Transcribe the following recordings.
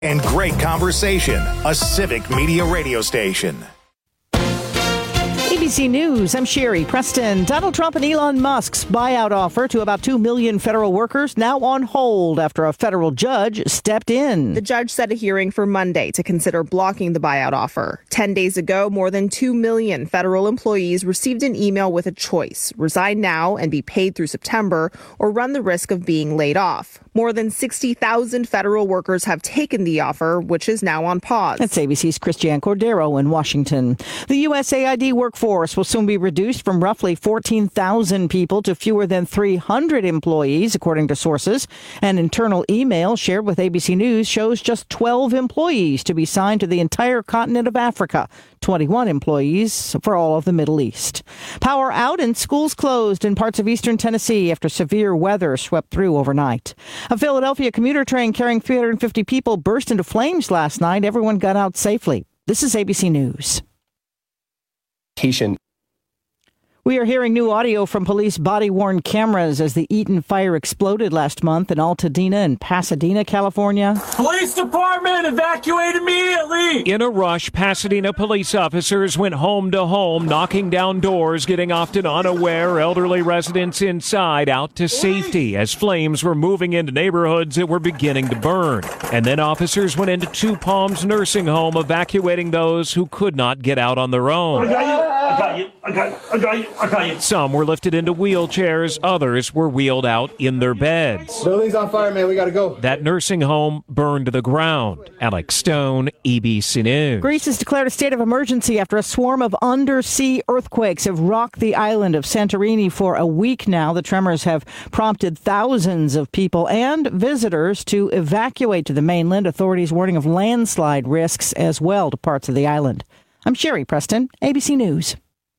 And great conversation, a civic media radio station. ABC News, I'm Sherry Preston. Donald Trump and Elon Musk's buyout offer to about 2 million federal workers now on hold after a federal judge stepped in. The judge set a hearing for Monday to consider blocking the buyout offer. 10 days ago, more than 2 million federal employees received an email with a choice: resign now and be paid through September, or run the risk of being laid off. More than 60,000 federal workers have taken the offer, which is now on pause. That's ABC's Christiane Cordero in Washington. The USAID workforce will soon be reduced from roughly 14,000 people to fewer than 300 employees, according to sources. An internal email shared with ABC News shows just 12 employees to be signed to the entire continent of Africa, 21 employees for all of the Middle East. Power out and schools closed in parts of eastern Tennessee after severe weather swept through overnight. A Philadelphia commuter train carrying 350 people burst into flames last night. Everyone got out safely. This is ABC News. We are hearing new audio from police body-worn cameras as the Eaton fire exploded last month in Altadena and Pasadena, California. Police department, evacuate immediately! In a rush, Pasadena police officers went home to home, knocking down doors, getting often unaware elderly residents inside out to safety as flames were moving into neighborhoods that were beginning to burn. And then officers went into Two Palms Nursing Home, evacuating those who could not get out on their own. I got you. Some were lifted into wheelchairs, others were wheeled out in their beds. Building's on fire, man. We gotta go. That nursing home burned to the ground. Alex Stone, ABC News. Greece has declared a state of emergency after a swarm of undersea earthquakes have rocked the island of Santorini for a week now. The tremors have prompted thousands of people and visitors to evacuate to the mainland. Authorities warning of landslide risks as well to parts of the island. I'm Sherry Preston, ABC News.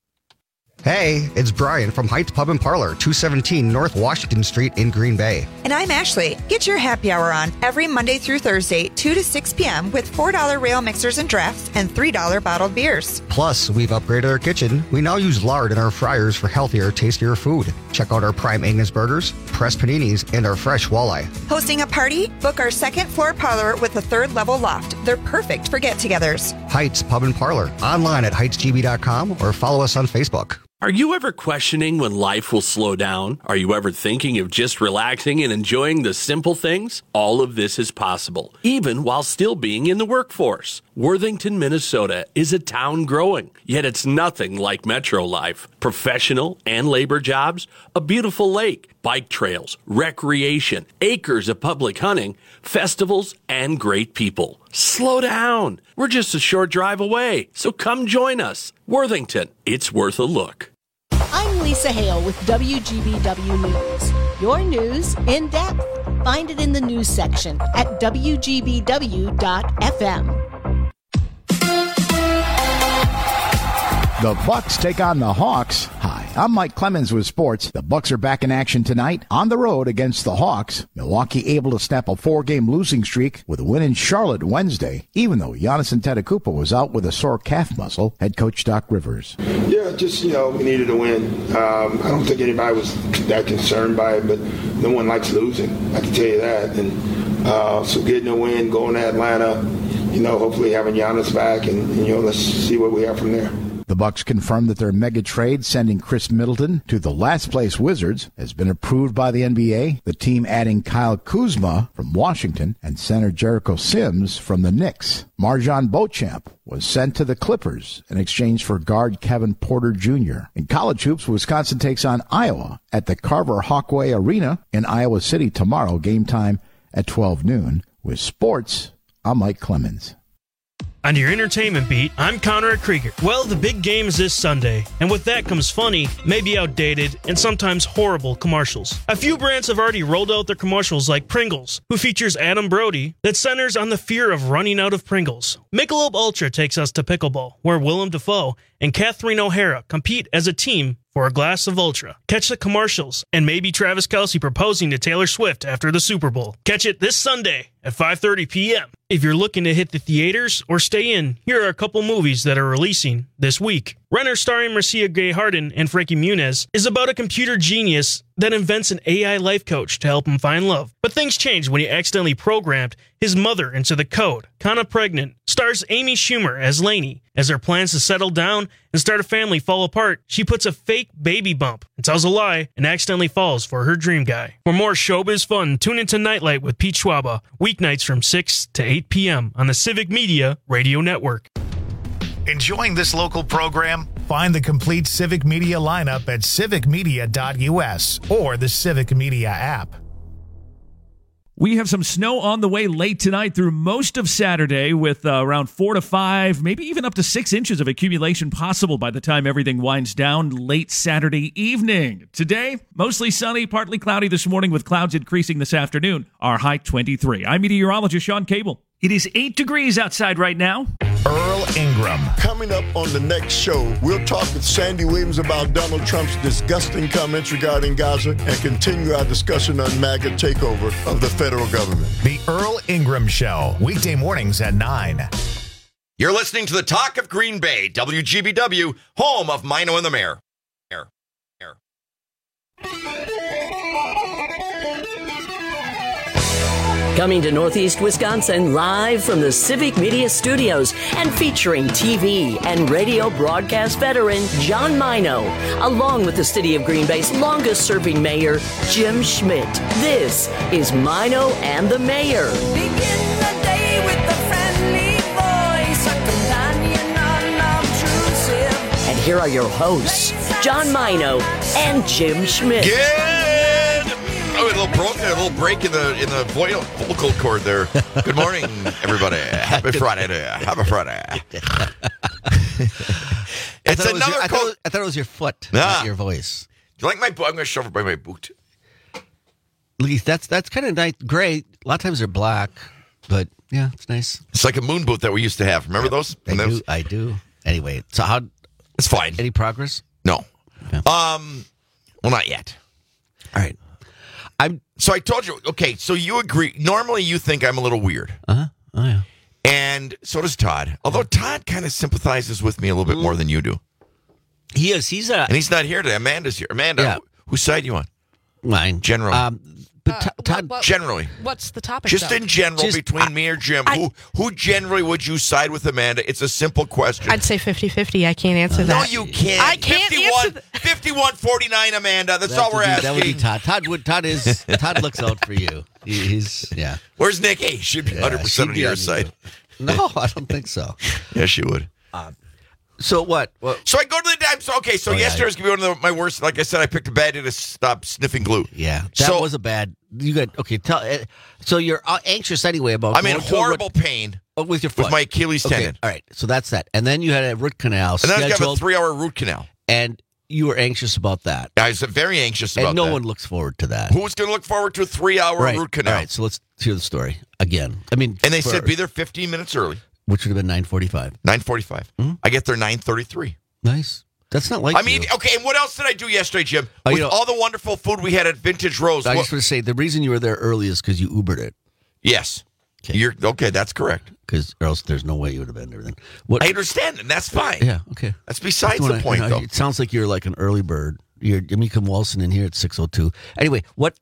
Hey, it's Brian from Heights Pub and Parlor, 217 North Washington Street in Green Bay. And I'm Ashley. Get your happy hour on every Monday through Thursday, 2 to 6 p.m. with $4 rail mixers and drafts and $3 bottled beers. Plus, we've upgraded our kitchen. We now use lard in our fryers for healthier, tastier food. Check out our prime Angus burgers, pressed paninis, and our fresh walleye. Hosting a party? Book our second floor parlor with a third level loft. They're perfect for get-togethers. Heights Pub and Parlor. Online at heightsgb.com or follow us on Facebook. Are you ever questioning when life will slow down? Are you ever thinking of just relaxing and enjoying the simple things? All of this is possible, even while still being in the workforce. Worthington, Minnesota is a town growing, yet it's nothing like metro life. Professional and labor jobs, a beautiful lake, bike trails, recreation, acres of public hunting, festivals, and great people. Slow down. We're just a short drive away, so come join us. Worthington, it's worth a look. I'm Lisa Hale with WGBW News. Your news in depth. Find it in the news section at WGBW.FM. The Bucks take on the Hawks. Hi, I'm Mike Clemens with sports. The Bucks are back in action tonight on the road against the Hawks. Milwaukee able to snap a 4-game losing streak with a win in Charlotte Wednesday, even though Giannis Antetokounmpo was out with a sore calf muscle. Head coach Doc Rivers. Yeah, just, we needed a win. I don't think anybody was that concerned by it, but no one likes losing. I can tell you that. And so getting a win, going to Atlanta, hopefully having Giannis back, and let's see what we have from there. The Bucks confirmed that their mega trade sending Chris Middleton to the last-place Wizards has been approved by the NBA, the team adding Kyle Kuzma from Washington and center Jericho Sims from the Knicks. Marjon Beauchamp was sent to the Clippers in exchange for guard Kevin Porter Jr. In college hoops, Wisconsin takes on Iowa at the Carver Hawkway Arena in Iowa City tomorrow, game time at 12 noon. With sports, I'm Mike Clemens. On your entertainment beat, I'm Conrad Krieger. Well, the big game is this Sunday, and with that comes funny, maybe outdated, and sometimes horrible commercials. A few brands have already rolled out their commercials like Pringles, who features Adam Brody, that centers on the fear of running out of Pringles. Michelob Ultra takes us to pickleball, where Willem Dafoe and Catherine O'Hara compete as a team for a glass of Ultra. Catch the commercials and maybe Travis Kelce proposing to Taylor Swift after the Super Bowl. Catch it this Sunday at 5:30 p.m. If you're looking to hit the theaters or stay in, here are a couple movies that are releasing this week. Renner, starring Marcia Gay Harden and Frankie Muniz, is about a computer genius that invents an AI life coach to help him find love. But things change when he accidentally programmed his mother into the code. Kinda Pregnant stars Amy Schumer as Lainey. As her plans to settle down and start a family fall apart, she puts a fake baby bump and tells a lie and accidentally falls for her dream guy. For more showbiz fun, tune into Nightlight with Pete Schwaba, weeknights from 6 to 8 p.m. on the Civic Media Radio Network. Enjoying this local program? Find the complete Civic Media lineup at civicmedia.us or the Civic Media app. We have some snow on the way late tonight through most of Saturday with around 4 to 5, maybe even up to 6 inches of accumulation possible by the time everything winds down late Saturday evening. Today, mostly sunny, partly cloudy this morning with clouds increasing this afternoon. Our high 23. I'm meteorologist Sean Cable. It is 8 degrees outside right now. Earl Ingram. Coming up on the next show, we'll talk with Sandy Williams about Donald Trump's disgusting comments regarding Gaza and continue our discussion on MAGA takeover of the federal government. The Earl Ingram Show, weekday mornings at 9. You're listening to the Talk of Green Bay, WGBW, home of Mino and the Mayor. Coming to Northeast Wisconsin live from the Civic Media Studios and featuring TV and radio broadcast veteran John Mino, along with the City of Green Bay's longest-serving mayor, Jim Schmidt. This is Mino and the Mayor. Begin the day with a friendly voice, a companion unobtrusive. And here are your hosts, John Mino and Jim Schmidt. A little break in the vocal cord there. Good morning, everybody. Happy Friday. Happy Friday. I thought it was your foot, not your voice. Do you like my boot? I'm going to shove it by my boot. Leith, that's kind of nice. Gray. A lot of times they're black, but yeah, it's nice. It's like a moon boot that we used to have. Remember those? I do. Anyway, so how? It's fine. Any progress? No. Okay. Well, not yet. All right. So I told you, okay, so you agree. Normally you think I'm a little weird. Uh-huh. Oh, yeah. And so does Todd. Although Todd kind of sympathizes with me a little bit more than you do. He is. And he's not here today. Amanda's here. Amanda, whose side you on? Mine. Generally. But Todd, generally. What's the topic? Just though? in general, between me or Jim, who generally would you side with, Amanda? It's a simple question. I'd say 50-50. I can't answer that. No, you can't. I can't answer 51-49, Amanda. That's all we're asking. That would be Todd. Todd looks out for you. He's. Where's Nikki? She'd be 100% on your side. No, I don't think so. Yes, she would. So what? So I go to the dime. So yesterday was going to be one of my worst. Like I said, I picked a bad day to stop sniffing glue. Yeah, that was a bad. You got okay. So you're anxious anyway about. I'm in horrible pain with your foot, with my Achilles tendon. All right, so that's that. And then you had a root canal. And then I got a 3-hour root canal. And you were anxious about that. I was very anxious about that. And no one looks forward to that. Who's going to look forward to a 3-hour root canal? All right, so let's hear the story again. I mean, and they said be there 15 minutes early. Which would have been 9:45. 9:45. Mm-hmm. I get there 9:33. Nice. That's not like you. Okay, and what else did I do yesterday, Jim? With all the wonderful food we had at Vintage Rose. I just want to say, the reason you were there early is because you Ubered it. Yes. Okay. That's correct. Because or else there's no way you would have been there then. I understand, and that's fine. Yeah, okay. That's besides the point, though. It sounds like you're like an early bird. You come waltzing in here at 6:02. Anyway, what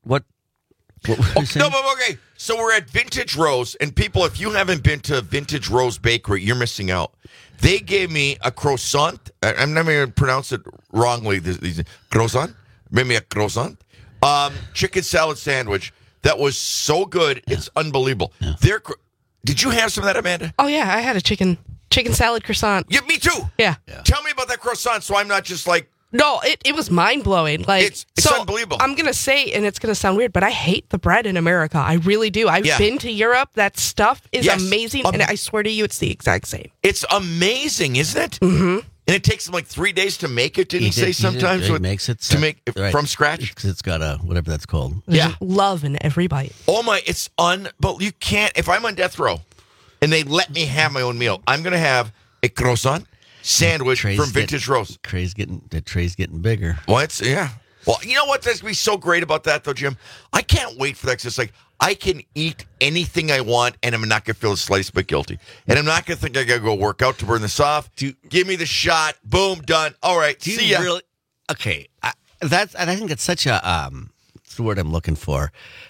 okay. So we're at Vintage Rose, and people, if you haven't been to Vintage Rose Bakery, you're missing out. They gave me a croissant. I'm not going to pronounce it wrongly. Croissant? Made me a croissant. Chicken salad sandwich. That was so good. Yeah. It's unbelievable. Yeah. Did you have some of that, Amanda? Oh, yeah. I had a chicken salad croissant. Yeah, me too. Yeah. Tell me about that croissant so I'm not just like... No, it was mind-blowing. Like It's unbelievable. I'm going to say, and it's going to sound weird, but I hate the bread in America. I really do. I've been to Europe. That stuff is amazing, and I swear to you, it's the exact same. It's amazing, isn't it? Mm-hmm. And it takes them like 3 days to make it, didn't he say sometimes? He makes it. From scratch? It's got a, whatever that's called. There's love in every bite. Oh, my, it's but you can't, if I'm on death row, and they let me have my own meal, I'm going to have a croissant, sandwich from Vintage Rose. The tray's getting bigger. What? Yeah. Well, you know what's going to be so great about that, though, Jim? I can't wait for that. 'Cause it's like, I can eat anything I want, and I'm not going to feel the slightest bit guilty. And I'm not going to think I got to go work out to burn this off. Give me the shot. Boom, done. All right, see ya. Really? Okay. I think it's such a, what's the word I'm looking for?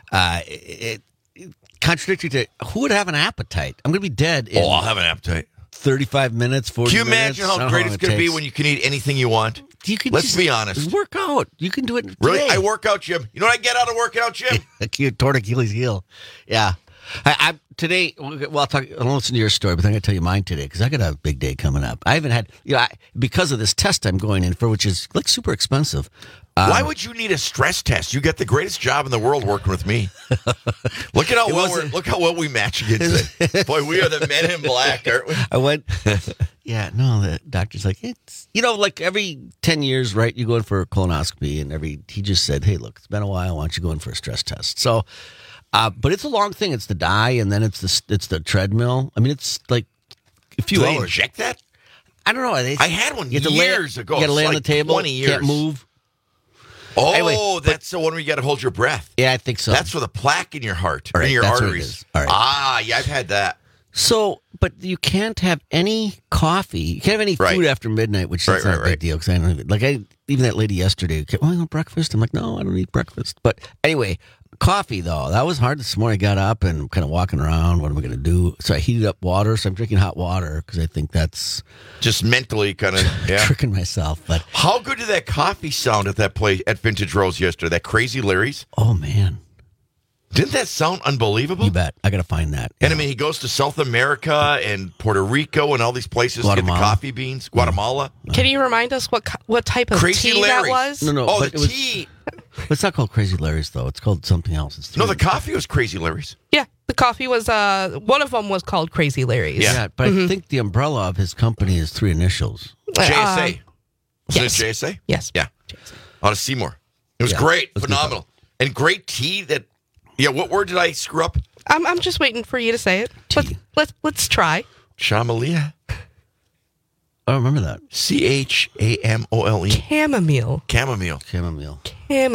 It contradictory to, who would have an appetite? I'm going to be dead in I'll have an appetite. 35 minutes, 40 minutes. Can you minutes. imagine how great it's going to be when you can eat anything you want? Let's be honest. Work out. You can do it today. Really? I work out, Jim. You know what I get out of working out, Jim? Toward Achilles' heel. Yeah. I today, well, I'll listen to your story, but I'm going to tell you mine today because I got a big day coming up. I haven't had, because of this test I'm going in for, which is like super expensive. Why would you need a stress test? You get the greatest job in the world working with me. Look how well we match against it. Boy, we are the men in black, aren't we? I went. The doctor's like, it's, like every 10 years, right? You go in for a colonoscopy, and he just said, hey, look, it's been a while. Why don't you go in for a stress test? So, but it's a long thing. It's the dye, and then it's the treadmill. I mean, it's like a few Do hours. they inject that? I don't know. I had one years ago. You got to lay on the table. 20 years. Can't move. Oh, anyway, that's the one where you got to hold your breath. Yeah, I think so. That's for the plaque in your heart, right, in your that's arteries. All right. Yeah, I've had that. So, but you can't have any coffee. You can't have any food after midnight, which is not a big deal because I don't even that lady yesterday. Breakfast. I'm like, no, I don't eat breakfast. But anyway, coffee though, that was hard this morning. I got up and kind of walking around. What am I going to do? So I heated up water. So I'm drinking hot water because I think that's just mentally kind of tricking myself. But how good did that coffee sound at that place at Vintage Rose yesterday? That Crazy Larry's. Oh man. Didn't that sound unbelievable? You bet. I got to find that. And I mean, he goes to South America and Puerto Rico and all these places to get the coffee beans. Guatemala. Can you remind us what type of Crazy tea Larry's. that was? No. Oh, the tea. It's not called Crazy Larry's, though. It's called something else. The coffee was Crazy Larry's. Yeah, the coffee was, one of them was called Crazy Larry's. Yeah, but I think the umbrella of his company is 3 initials. JSA. Yes. It JSA? Yes. Yeah. JSA. Out of Seymour. It was great. Phenomenal. And great tea that... Yeah, what word did I screw up? I'm just waiting for you to say it. Let's try. Chamalia. I remember that. CHAMOLE. Chamomile.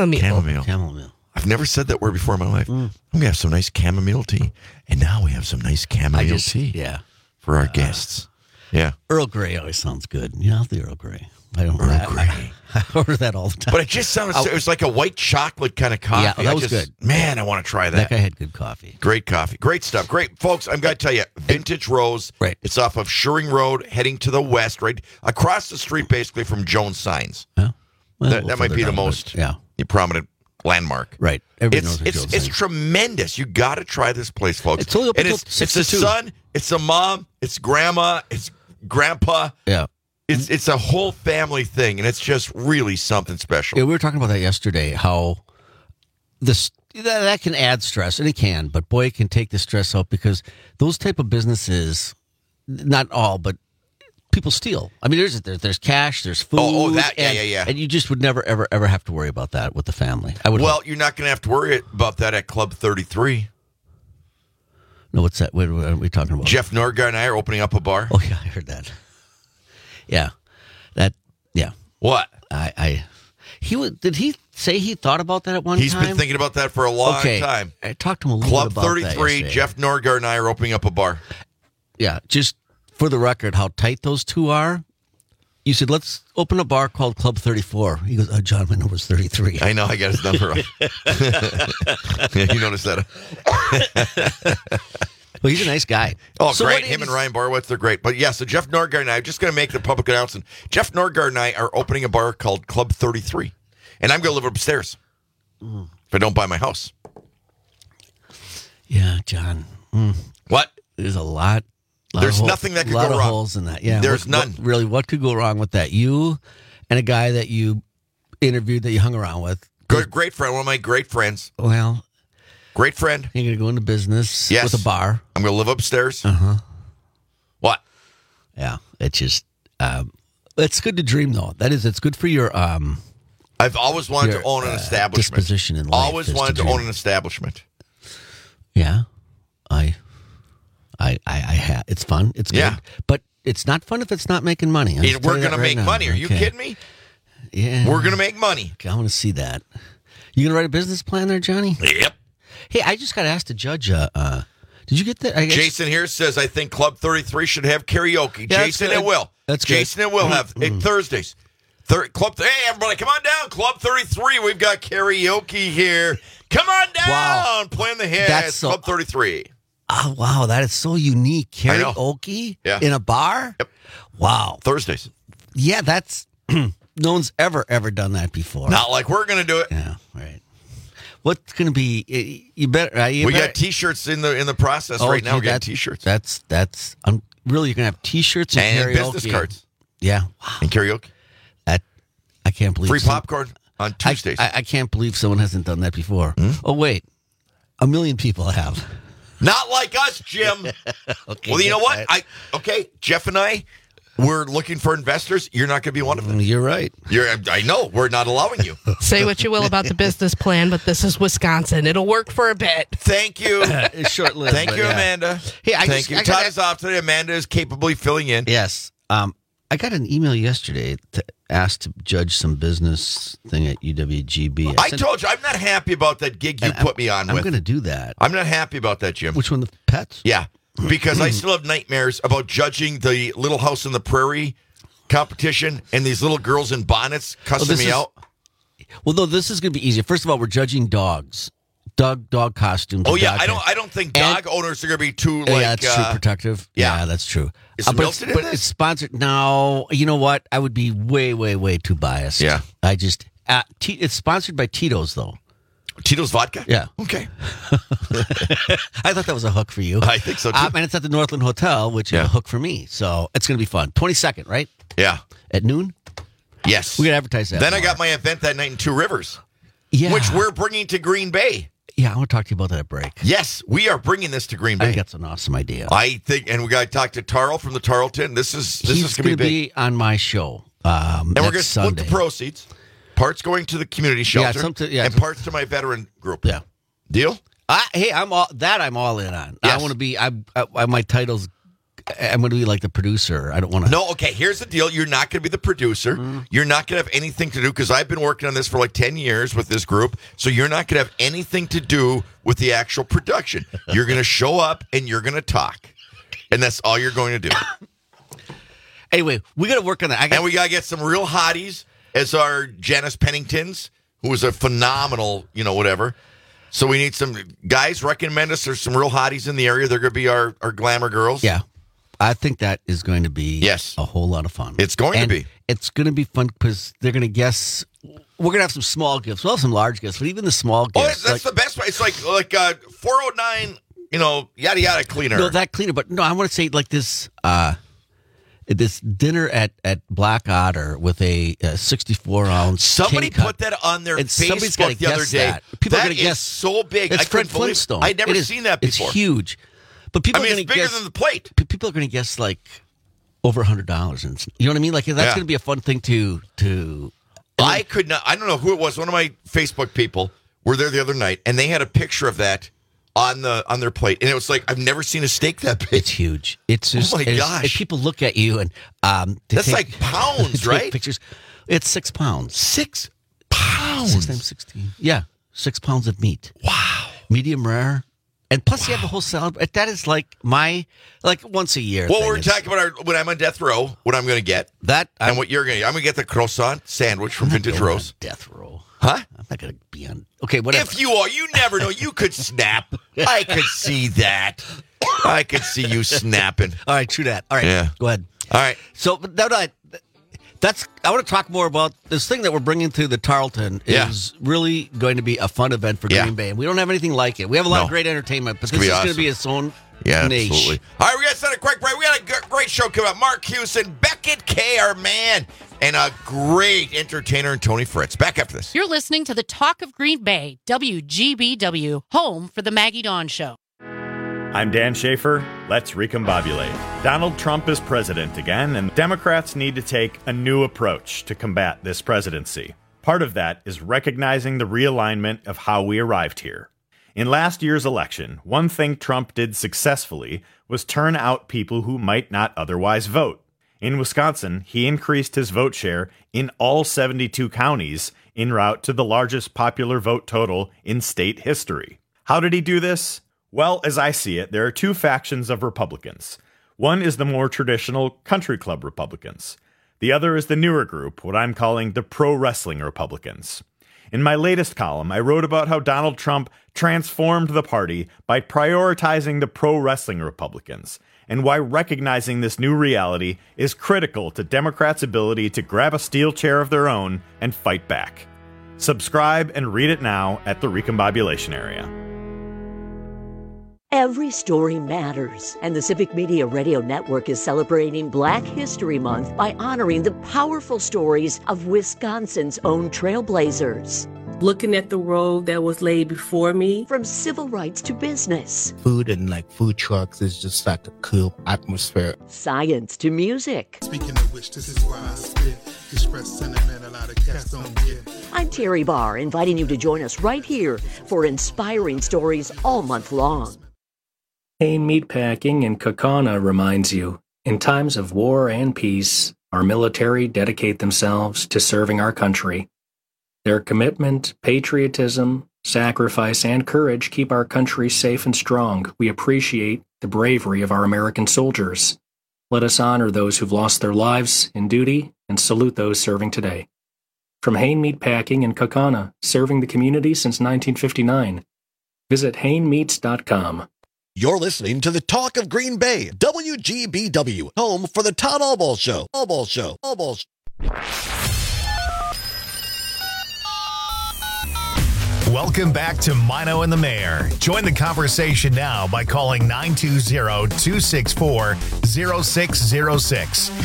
I've never said that word before in my life. I'm going to have some nice chamomile tea. And now we have some nice chamomile tea. Yeah. For our guests. Yeah. Earl Grey always sounds good. Yeah, the Earl Grey. I don't Earl Grey. I order that all the time. But it just sounded, it was like a white chocolate kind of coffee. Yeah, that was good. Man, I want to try that. That guy had good coffee. Great coffee. Great stuff. Great. Folks, I'm going to tell you, Vintage Rose. Right. It's off of Shearing Road, heading to the west, right? Across the street, basically, from Jones Signs. Yeah. Well, that might be the most prominent landmark. Right. It's tremendous. You got to try this place, folks. It's only open until it's a son, it's a mom, it's grandma, it's grandpa. Yeah. It's a whole family thing, and it's just really something special. Yeah, we were talking about that yesterday, how that can add stress, and it can, but boy, it can take the stress out because those type of businesses, not all, but people steal. I mean, there's cash, there's food. Oh, that, yeah. And you just would never, ever have to worry about that with the family. Well, you're not going to have to worry about that at Club 33. No, what's that? What are we talking about? Jeff Norgard and I are opening up a bar. Oh, yeah, I heard that. Yeah. What? Did he say he thought about that at one time? He's been thinking about that for a long time. I talked to him a little bit about Club 33, Jeff Norgard and I are opening up a bar. Yeah, just for the record, how tight those two are. You said, let's open a bar called Club 34. He goes, John, my number's 33. I know, I got his number right. Yeah, you noticed that. Well, he's a nice guy. Oh, so great. Him and Ryan Borowitz, they're great. But yeah, so Jeff Norgard and I, I'm just going to make the public announcement. Jeff Norgard and I are opening a bar called Club 33. And I'm going to live upstairs if I don't buy my house. Yeah, John. What? There's a lot. There's nothing that could go wrong. A lot of holes in that. Yeah, there's none. What could go wrong with that? You and a guy that you interviewed that you hung around with. Great friend. One of my great friends. Well, great friend. You're going to go into business with a bar. I'm going to live upstairs. What? Yeah, it's just, it's good to dream, though. That is, it's good for your, I've always wanted to own an establishment. Disposition in life. Always wanted to own an establishment. Yeah, I have. It's fun. It's good. Yeah. But it's not fun if it's not making money. We're going to make money. Are you kidding me? Yeah. We're going to make money. Okay, I want to see that. You going to write a business plan there, Johnny? Yep. Hey, I just got asked to judge. Did you get that? Jason here says, I think Club 33 should have karaoke. Yeah, Jason, it will. That's good. Jason, it will have Thursdays. Hey, everybody, come on down. Club 33. We've got karaoke here. Come on down. Wow. Playing the hits. Club 33. Oh, wow. That is so unique. Karaoke in a bar? Yep. Wow. Thursdays. Yeah, that's... no one's ever done that before. Not like we're going to do it. Yeah, right. What's going to be... You better... We got T-shirts in the process right now. We got T-shirts. That's... really, you're going to have T-shirts and karaoke. Business cards. Yeah. Wow. And karaoke. I can't believe... Free popcorn on Tuesdays. I can't believe someone hasn't done that before. Oh, wait. 1 million people have. Not like us, Jim. Okay, well, you know what? Jeff and I, we're looking for investors. You're not going to be one of them. You're right. I know. We're not allowing you. Say what you will about the business plan, but this is Wisconsin. It'll work for a bit. Thank you. It's short-lived. Thank you, Amanda. Hey, Thank you. Todd is off today. Amanda is capably filling in. Yes. I got an email yesterday to ask to judge some business thing at UWGB. I told you, I'm not happy about that gig you put me on with. I'm going to do that. I'm not happy about that, Jim. Which one, the pets? Yeah, because I still have nightmares about judging the Little House on the Prairie competition and these little girls in bonnets cussing me out. Well, no, this is going to be easier. First of all, we're judging dogs. Dog costumes. Oh yeah, I don't think dog owners are going to be too that's true, protective. Yeah, that's true. Is Milton in this? It's sponsored. No, you know what? I would be way too biased. Yeah, I just it's sponsored by Tito's though. Tito's vodka. Yeah. Okay. I thought that was a hook for you. I think so too. And it's at the Northland Hotel, which is a hook for me. So it's going to be fun. 22nd, right? Yeah. At noon. Yes. We got to advertise that. Then I got my event that night in Two Rivers. Yeah. Which we're bringing to Green Bay. Yeah, I want to talk to you about that at break. Yes, we are bringing this to Green Bay. I think that's an awesome idea. I think, and we got to talk to Tarl from the Tarleton. This is going to be on my show. And we're going to split the proceeds. Parts going to the community shelter, and parts to my veteran group. Yeah, deal. Hey, I'm all in on. Yes. I want to be. My title's. I'm going to be like the producer. I don't want to. No, okay. Here's the deal. You're not going to be the producer. You're not going to have anything to do because I've been working on this for like 10 years with this group. So you're not going to have anything to do with the actual production. You're going to show up and you're going to talk, and that's all you're going to do. Anyway, we got to work on that. And we got to get some real hotties as our Janice Penningtons, who is a phenomenal, whatever. So we need some guys. Recommend us. There's some real hotties in the area. They're going to be our glamour girls. Yeah. I think that is going to be a whole lot of fun. It's going to be. It's going to be fun because they're going to guess. We're going to have some small gifts. We'll have some large gifts, but even the small gifts. Oh, that's the best way. It's like 409, yada yada cleaner. No, that cleaner. But no, I want to say like this. This dinner at Black Otter with a 64-ounce. Somebody put that on their Facebook the other day. That. People are going to guess. So big. It's Fred Flintstone. I'd never seen that before. It's huge. But people are going to guess. It's bigger than the plate. People are going to guess like over $100, and you know what I mean. Like that's going to be a fun thing to. I could not. I don't know who it was. One of my Facebook people were there the other night, and they had a picture of that on their plate, and it was like I've never seen a steak that big. It's huge. It's just, oh my gosh! And people look at you and that's like pounds, right? Pictures. It's 6 pounds. 6 pounds. 6 times 16. Yeah, 6 pounds of meat. Wow. Medium rare. And plus, you have the whole salad. That is like once a year. Well, we're talking about when I'm on death row, what I'm going to get. And what you're going to get. I'm going to get the croissant sandwich from Vintage Rose. Death row. Huh? I'm not going to be on. Okay, whatever. If you are, you never know. You could snap. I could see that. I could see you snapping. All right, true that. All right, go ahead. All right. So, I want to talk more about this thing that we're bringing to the Tarleton is really going to be a fun event for Green Bay. And we don't have anything like it. We have a lot of great entertainment, but this is going to be its own niche. Absolutely. All right, we got to send a quick break. We got a great show coming up. Mark Houston, Beckett K, our man, and a great entertainer, Tony Fritz. Back after this. You're listening to the Talk of Green Bay, WGBW, home for the Maggie Dawn Show. I'm Dan Schaefer. Let's recombobulate. Donald Trump is president again, and Democrats need to take a new approach to combat this presidency. Part of that is recognizing the realignment of how we arrived here. In last year's election, one thing Trump did successfully was turn out people who might not otherwise vote. In Wisconsin, he increased his vote share in all 72 counties en route to the largest popular vote total in state history. How did he do this? Well, as I see it, there are two factions of Republicans. One is the more traditional country club Republicans. The other is the newer group, what I'm calling the pro-wrestling Republicans. In my latest column, I wrote about how Donald Trump transformed the party by prioritizing the pro-wrestling Republicans, and why recognizing this new reality is critical to Democrats' ability to grab a steel chair of their own and fight back. Subscribe and read it now at the Recombobulation Area. Every story matters, and the Civic Media Radio Network is celebrating Black History Month by honoring the powerful stories of Wisconsin's own trailblazers. Looking at the road that was laid before me. From civil rights to business. Food and food trucks is just like a cool atmosphere. Science to music. Speaking of which, this is why I spit. Express sentiment a lot of cats don't get. I'm Terry Barr, inviting you to join us right here for inspiring stories all month long. Hain Meatpacking in Kaukauna reminds you, in times of war and peace, our military dedicate themselves to serving our country. Their commitment, patriotism, sacrifice, and courage keep our country safe and strong. We appreciate the bravery of our American soldiers. Let us honor those who've lost their lives in duty and salute those serving today. From Hain Meatpacking in Kaukauna, serving the community since 1959. Visit hainmeats.com. You're listening to the Talk of Green Bay, WGBW, home for the Todd Allball Show. Allball Show. Allball Show. Welcome back to Mino and the Mayor. Join the conversation now by calling 920-264-0606.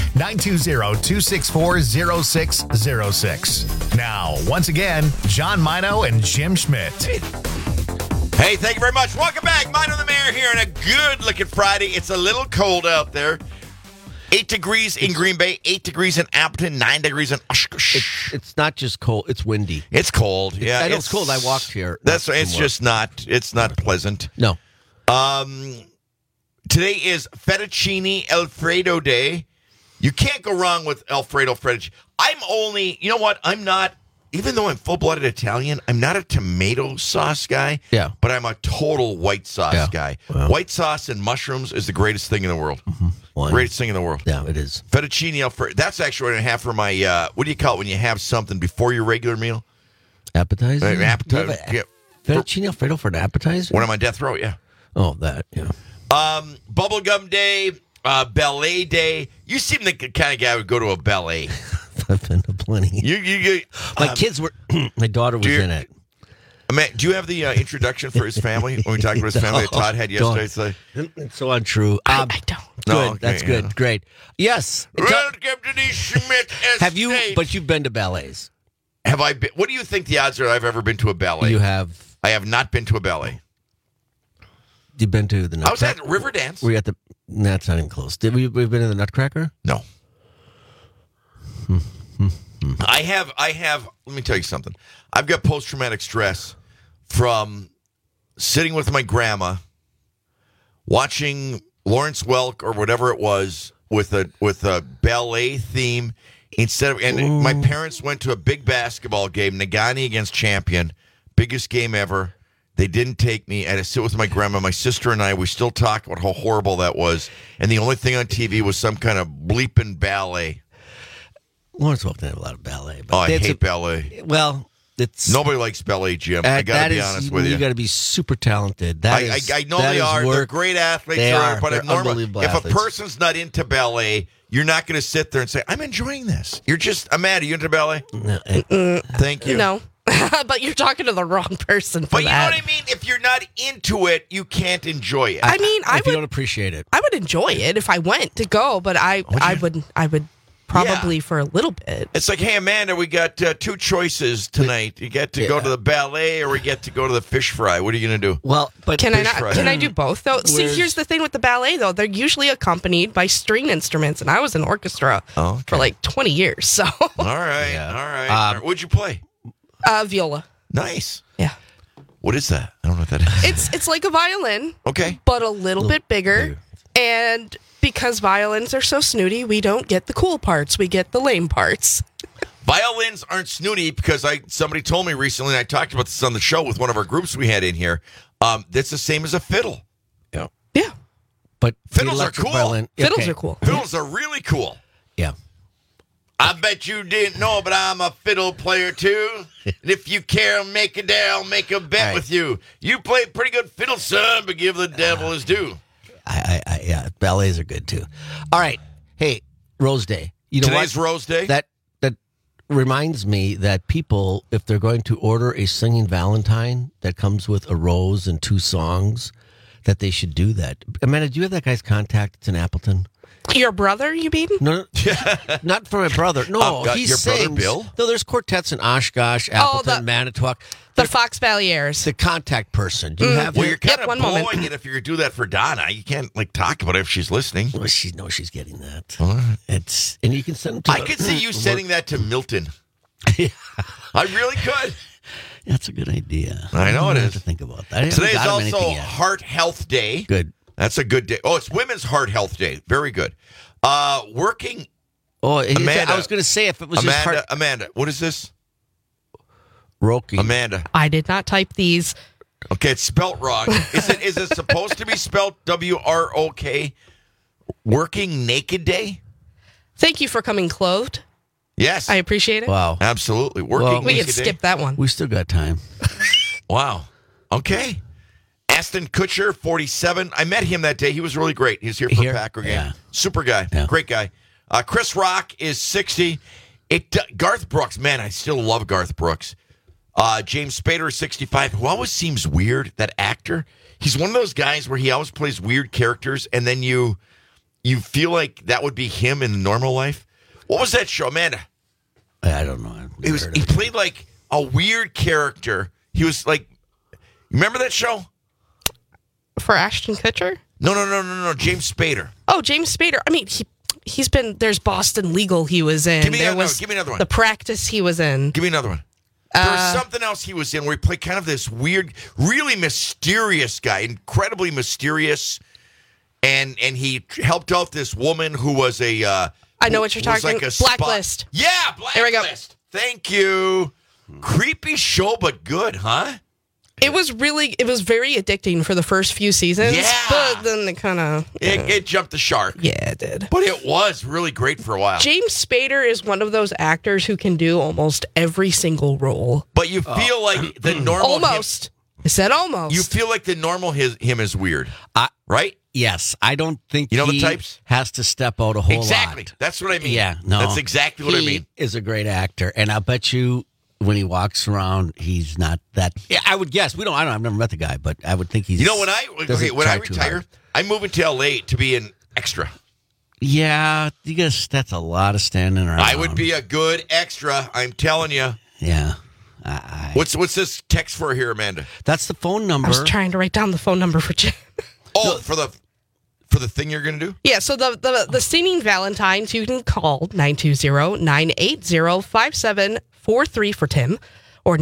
920-264-0606. Now, once again, John Mino and Jim Schmidt. Hey, thank you very much. Welcome back. Mino and the Mayor here on a good-looking Friday. It's a little cold out there. 8 degrees in Green Bay, 8 degrees in Appleton, 9 degrees in Oshkosh. It's not just cold; it's windy. It's cold. Yeah, I know it's cold. I walked here. It's just not. It's not pleasant. No. Today is Fettuccine Alfredo Day. You can't go wrong with Alfredo fettuccine. You know what? I'm not. Even though I'm full-blooded Italian, I'm not a tomato sauce guy. Yeah. But I'm a total white sauce guy. Wow. White sauce and mushrooms is the greatest thing in the world. Mm-hmm. Greatest thing in the world. Yeah, it is. Fettuccine Alfredo. That's actually what I have for my, what do you call it when you have something before your regular meal? Appetizer? Appetizer. Yeah. Fettuccine Alfredo for an appetizer? When I'm on death row, yeah. Oh, that, yeah. Bubblegum Day, ballet day. You seem the kind of guy who would go to a ballet. I've been to plenty. My kids were, my daughter was in it. Do you have the introduction for his family when we talked about his family that Todd had yesterday? It's so untrue. I don't. Good. Okay, that's good. Yeah. Great. Yes. Welcome to the Schmidt Estate. Have you? But you've been to ballets. Have I been? What do you think the odds are I've ever been to a ballet? You have. I have not been to a ballet. You've been to the Nutcracker? I was at Riverdance. Were you at the? That's not even close. We've been to the Nutcracker? No. I have. Let me tell you something. I've got post-traumatic stress from sitting with my grandma, watching Lawrence Welk or whatever it was with a ballet theme my parents went to a big basketball game, Nagani against Champion, biggest game ever. They didn't take me. I had to sit with my grandma. My sister and I, we still talk about how horrible that was. And the only thing on TV was some kind of bleeping ballet. Lawrence Welk didn't have a lot of ballet. But I hate ballet. Well, nobody likes ballet, Jim. I got to be honest with you. You got to be super talented. I know they are. They're great athletes. But if a person's not into ballet, you're not going to sit there and say, "I'm enjoying this." You're just, Amanda, are you into ballet? No. Thank you. No. But you're talking to the wrong person for that. But you know what I mean? If you're not into it, you can't enjoy it. If you don't appreciate it. I would enjoy it if I went to go, but I would probably for a little bit. It's like, hey, Amanda, we got two choices tonight. You get to go to the ballet or we get to go to the fish fry. What are you going to do? Well, but can I do both, though? See, here's the thing with the ballet, though. They're usually accompanied by string instruments, and I was in orchestra for like 20 years. So. All right. What'd you play? Viola. Nice. Yeah. What is that? I don't know what that is. It's like a violin. Okay. But a little bit bigger. And because violins are so snooty, we don't get the cool parts. We get the lame parts. Violins aren't snooty because somebody told me recently, and I talked about this on the show with one of our groups we had in here, that's the same as a fiddle. Yeah. Yeah. But fiddles are cool. Fiddles are cool. Fiddles are really cool. Yeah. I bet you didn't know, but I'm a fiddle player too. And if you care, I'll make a bet with you. You play pretty good fiddle, son, but give the devil his due. Yeah, ballets are good too. All right. Hey, Rose Day. You know Today's what? Rose Day? That reminds me that people, if they're going to order a singing Valentine that comes with a rose and 2 songs, that they should do that. Amanda, do you have that guy's contact? It's in Appleton. Your brother, you mean? No, not for my brother. No, he your sings. brother Bill? No, there's quartets in Oshkosh, Appleton, Manitowoc. The Fox Valiers. The contact person. Do you have? Well, you're kind of one blowing moment. it if you're going to do that for Donna. You can't talk about it if she's listening. Well, she knows she's getting that. Right. And you can send them to. I could see you sending that to Milton. I really could. That's a good idea. I know it have is. To think about that. Today is also Heart Health Day. Good. That's a good day. Oh, it's Women's Heart Health Day. Very good. Working. Oh, Amanda, I was going to say if it was Amanda, just heart. Amanda, what is this? Roki. Amanda. I did not type these. Okay, it's spelt wrong. Is it supposed to be spelled WROK? Working Naked Day? Thank you for coming clothed. Yes. I appreciate it. Wow. Absolutely. Working we Naked can Day. skip that one. We still got time. Wow. Okay. Aston Kutcher, 47. I met him that day. He was really great. He was here for a Packer game. Yeah. Super guy. Yeah. Great guy. Chris Rock is 60. Garth Brooks. Man, I still love Garth Brooks. James Spader is 65. Who always seems weird, that actor. He's one of those guys where he always plays weird characters, and then you feel like that would be him in normal life. What was that show, Amanda? I don't know. He played like a weird character. He was like, remember that show? For Ashton Kutcher? No. James Spader. Oh, James Spader. I mean, he's been. There's Boston Legal. He was in. Give me another one. The Practice. He was in. Give me another one. There was something else he was in where he played kind of this weird, really mysterious guy, incredibly mysterious, and he helped out this woman who was a. I know what you're talking about. Like Blacklist. Yeah, Blacklist. There we go. Thank you. Creepy show, but good, huh? It was very addicting for the first few seasons. Yeah. But then it kind of. It jumped the shark. Yeah, it did. But it was really great for a while. James Spader is one of those actors who can do almost every single role. But you feel like the normal. Almost. I said almost. You feel like the normal him is weird. Right? Yes. I don't think you know he the types? Has to step out a whole lot. Exactly. That's what I mean. Yeah. No. That's exactly what I mean. He is a great actor. And I'll bet you when he walks around, he's not that. Yeah, I would guess. I've never met the guy, but I would think he's. You know, when I retire, I'm moving to LA to be an extra. Yeah, you guess that's a lot of standing around. I would be a good extra. I'm telling you. Yeah. What's this text for here, Amanda? That's the phone number. I was trying to write down the phone number for Jim. Oh, for the thing you're going to do? Yeah, so the Singing Valentines, you can call 920-980-5743 for Tim or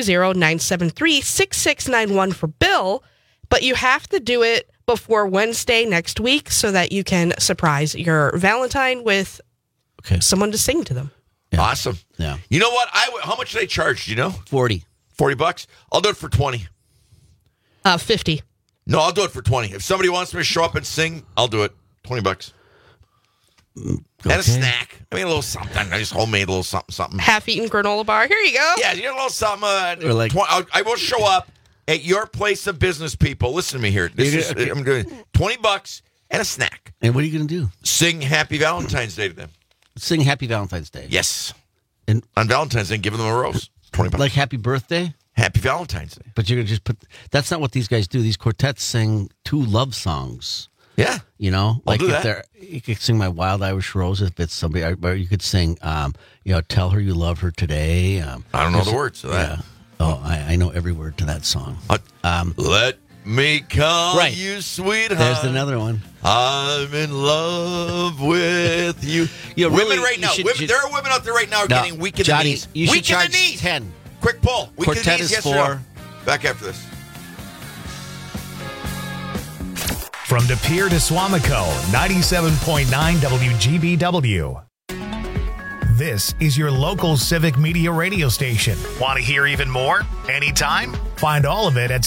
920-973-6691 for Bill, but you have to do it before Wednesday next week so that you can surprise your Valentine with someone to sing to them. Yeah. Awesome. Yeah. You know what? How much did I charge? Do you know? $40. $40? I'll do it for 20. 50. No, I'll do it for 20. If somebody wants me to show up and sing, I'll do it. $20. And a snack. I mean, a little something. I just homemade a little something. Half-eaten granola bar. Here you go. Yeah, you know, a little something. I will show up at your place of business, people. Listen to me here. I'm doing $20 and a snack. And what are you going to do? Sing Happy Valentine's Day to them. Sing Happy Valentine's Day. Yes. And on Valentine's Day, give them a rose. $20. Like Happy Birthday? Happy Valentine's Day. But you're going to just put... That's not what these guys do. These quartets sing 2 love songs. Yeah. You know? I'll like do if that. You could sing My Wild Irish Rose if it's somebody... Or you could sing, Tell Her You Love Her Today. I don't know the words to that. Yeah. Oh, I know every word to that song. Let me call you sweetheart. There's another one. I'm in love with you. Women right now. There are women out there right now getting weak in the knees. You should weak in charge the knees. 10. Quick pull. Weak in the Quartet knees. is Yes 4. Back after this. From De Pere to Swamico, 97.9 WGBW. This is your local Civic Media radio station. Want to hear even more? Anytime? Find all of it at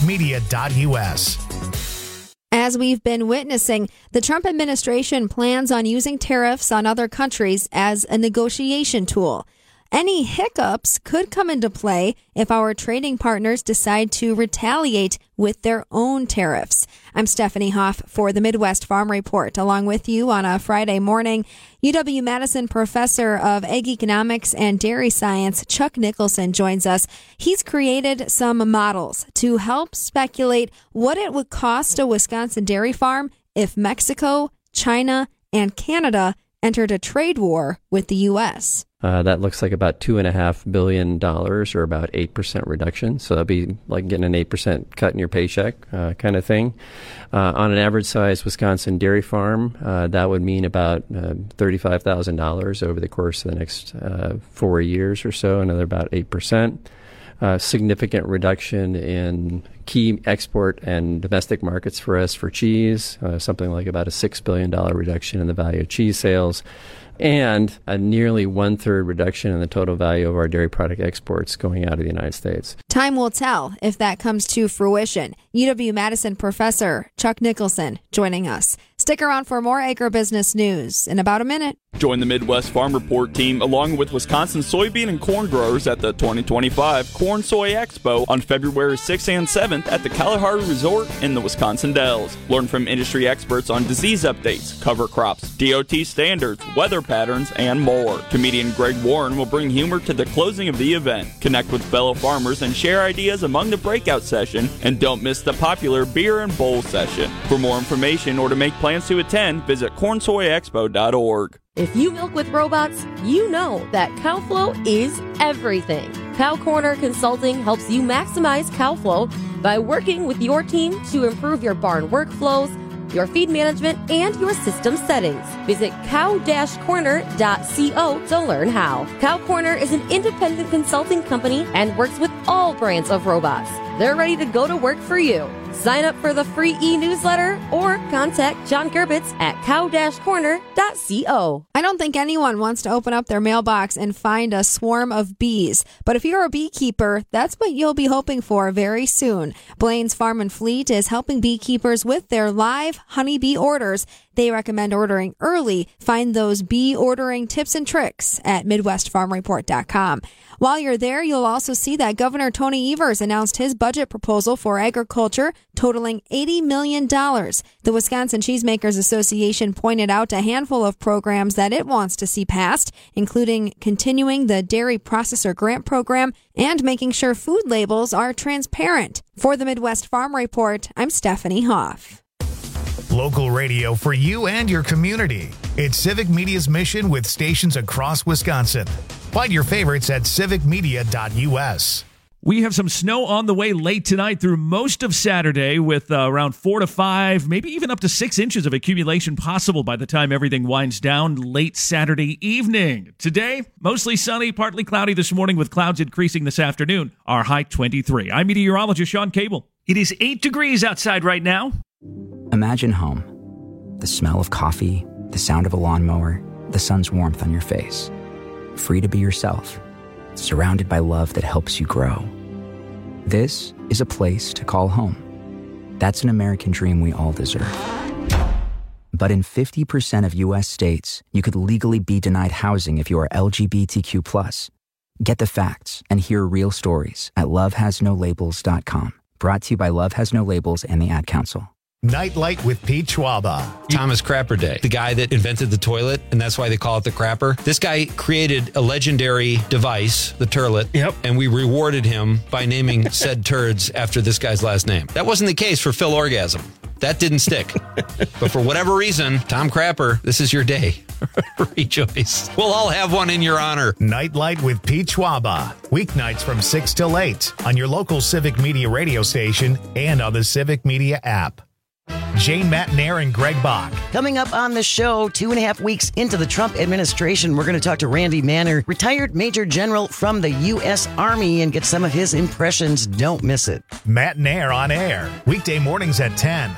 civicmedia.us. As we've been witnessing, the Trump administration plans on using tariffs on other countries as a negotiation tool. Any hiccups could come into play if our trading partners decide to retaliate with their own tariffs. I'm Stephanie Hoff for the Midwest Farm Report. Along with you on a Friday morning, UW-Madison professor of Ag Economics and Dairy Science, Chuck Nicholson, joins us. He's created some models to help speculate what it would cost a Wisconsin dairy farm if Mexico, China, and Canada entered a trade war with the U.S. That looks like about $2.5 billion or about 8% reduction. So that'd be like getting an 8% cut in your paycheck kind of thing. On an average size Wisconsin dairy farm, that would mean about $35,000 over the course of the next 4 years or so, another about 8%. Significant reduction in key export and domestic markets for us for cheese, something like about a $6 billion reduction in the value of cheese sales, and a nearly 1/3 reduction in the total value of our dairy product exports going out of the United States. Time will tell if that comes to fruition. UW-Madison professor Chuck Nicholson joining us. Stick around for more agribusiness news in about a minute. Join the Midwest Farm Report team along with Wisconsin soybean and corn growers at the 2025 Corn Soy Expo on February 6th and 7th at the Kalahari Resort in the Wisconsin Dells. Learn from industry experts on disease updates, cover crops, DOT standards, weather patterns, and more. Comedian Greg Warren will bring humor to the closing of the event. Connect with fellow farmers and share ideas among the breakout session, and don't miss the popular beer and bowl session. For more information or to make plans to attend, visit cornsoyexpo.org. If you milk with robots, you know that CowFlow is everything. Cow Corner Consulting helps you maximize cow flow by working with your team to improve your barn workflows, your feed management, and your system settings. Visit cow-corner.co to learn how. Cow Corner is an independent consulting company and works with all brands of robots. They're ready to go to work for you. Sign up for the free e-newsletter or contact John Gerbitz at cow-corner.co. I don't think anyone wants to open up their mailbox and find a swarm of bees. But if you're a beekeeper, that's what you'll be hoping for very soon. Blaine's Farm and Fleet is helping beekeepers with their live honeybee orders. They recommend ordering early. Find those bee ordering tips and tricks at MidwestFarmReport.com. While you're there, you'll also see that Governor Tony Evers announced his budget proposal for agriculture, totaling $80 million. The Wisconsin Cheesemakers Association pointed out a handful of programs that it wants to see passed, including continuing the Dairy Processor Grant Program and making sure food labels are transparent. For the Midwest Farm Report, I'm Stephanie Hoff. Local radio for you and your community. It's Civic Media's mission with stations across Wisconsin. Find your favorites at civicmedia.us. We have some snow on the way late tonight through most of Saturday with around 4 to 5, maybe even up to 6 inches of accumulation possible by the time everything winds down late Saturday evening. Today, mostly sunny, partly cloudy this morning with clouds increasing this afternoon. Our high 23. I'm meteorologist Sean Cable. It is 8 degrees outside right now. Imagine home. The smell of coffee, the sound of a lawnmower, the sun's warmth on your face. Free to be yourself, surrounded by love that helps you grow. This is a place to call home. That's an American dream we all deserve. But in 50% of U.S. states, you could legally be denied housing if you are LGBTQ+. Get the facts and hear real stories at lovehasnolabels.com. Brought to you by Love Has No Labels and the Ad Council. Nightlight with Pete Schwaba. Thomas Crapper Day, the guy that invented the toilet, and that's why they call it the crapper. This guy created a legendary device, the turlet, and we rewarded him by naming said turds after this guy's last name. That wasn't the case for Phil Orgasm. That didn't stick. But for whatever reason, Tom Crapper, this is your day. Rejoice. We'll all have one in your honor. Nightlight with Pete Schwaba. Weeknights from 6 till 8 on your local Civic Media radio station and on the Civic Media app. Jane Matnair and Greg Bach. Coming up on the show, 2.5 weeks into the Trump administration, we're going to talk to Randy Manner, retired Major General from the U.S. Army, and get some of his impressions. Don't miss it. Matnair on air. Weekday mornings at 10.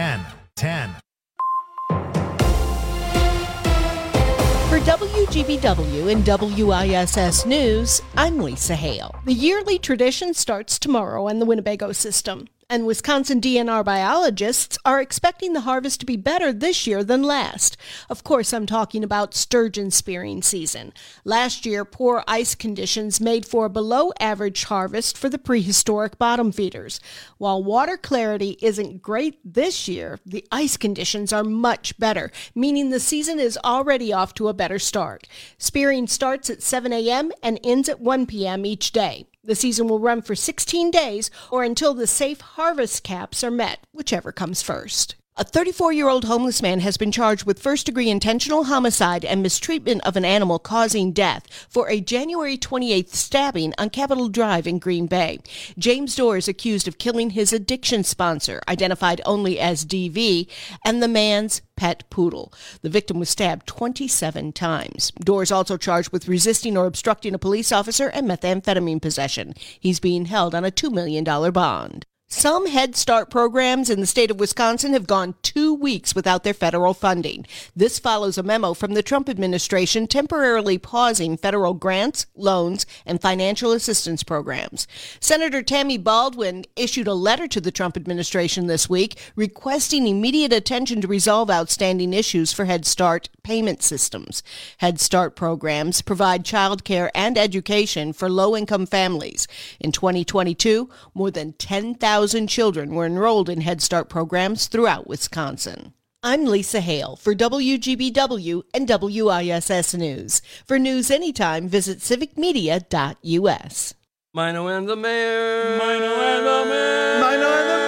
For WGBW and WISS News, I'm Lisa Hale. The yearly tradition starts tomorrow on the Winnebago system, and Wisconsin DNR biologists are expecting the harvest to be better this year than last. Of course, I'm talking about sturgeon spearing season. Last year, poor ice conditions made for a below-average harvest for the prehistoric bottom feeders. While water clarity isn't great this year, the ice conditions are much better, meaning the season is already off to a better start. Spearing starts at 7 a.m. and ends at 1 p.m. each day. The season will run for 16 days or until the safe harvest caps are met, whichever comes first. A 34-year-old homeless man has been charged with first-degree intentional homicide and mistreatment of an animal causing death for a January 28th stabbing on Capitol Drive in Green Bay. James Dorr is accused of killing his addiction sponsor, identified only as DV, and the man's pet poodle. The victim was stabbed 27 times. Dorr is also charged with resisting or obstructing a police officer and methamphetamine possession. He's being held on a $2 million bond. Some Head Start programs in the state of Wisconsin have gone 2 weeks without their federal funding. This follows a memo from the Trump administration temporarily pausing federal grants, loans, and financial assistance programs. Senator Tammy Baldwin issued a letter to the Trump administration this week requesting immediate attention to resolve outstanding issues for Head Start payment systems. Head Start programs provide child care and education for low-income families. In 2022, more than 10,000 children were enrolled in Head Start programs throughout Wisconsin. I'm Lisa Hale for WGBW and WISS News. For news anytime, visit civicmedia.us. Mino and the Mayor. Mino and the Mayor. Mino and the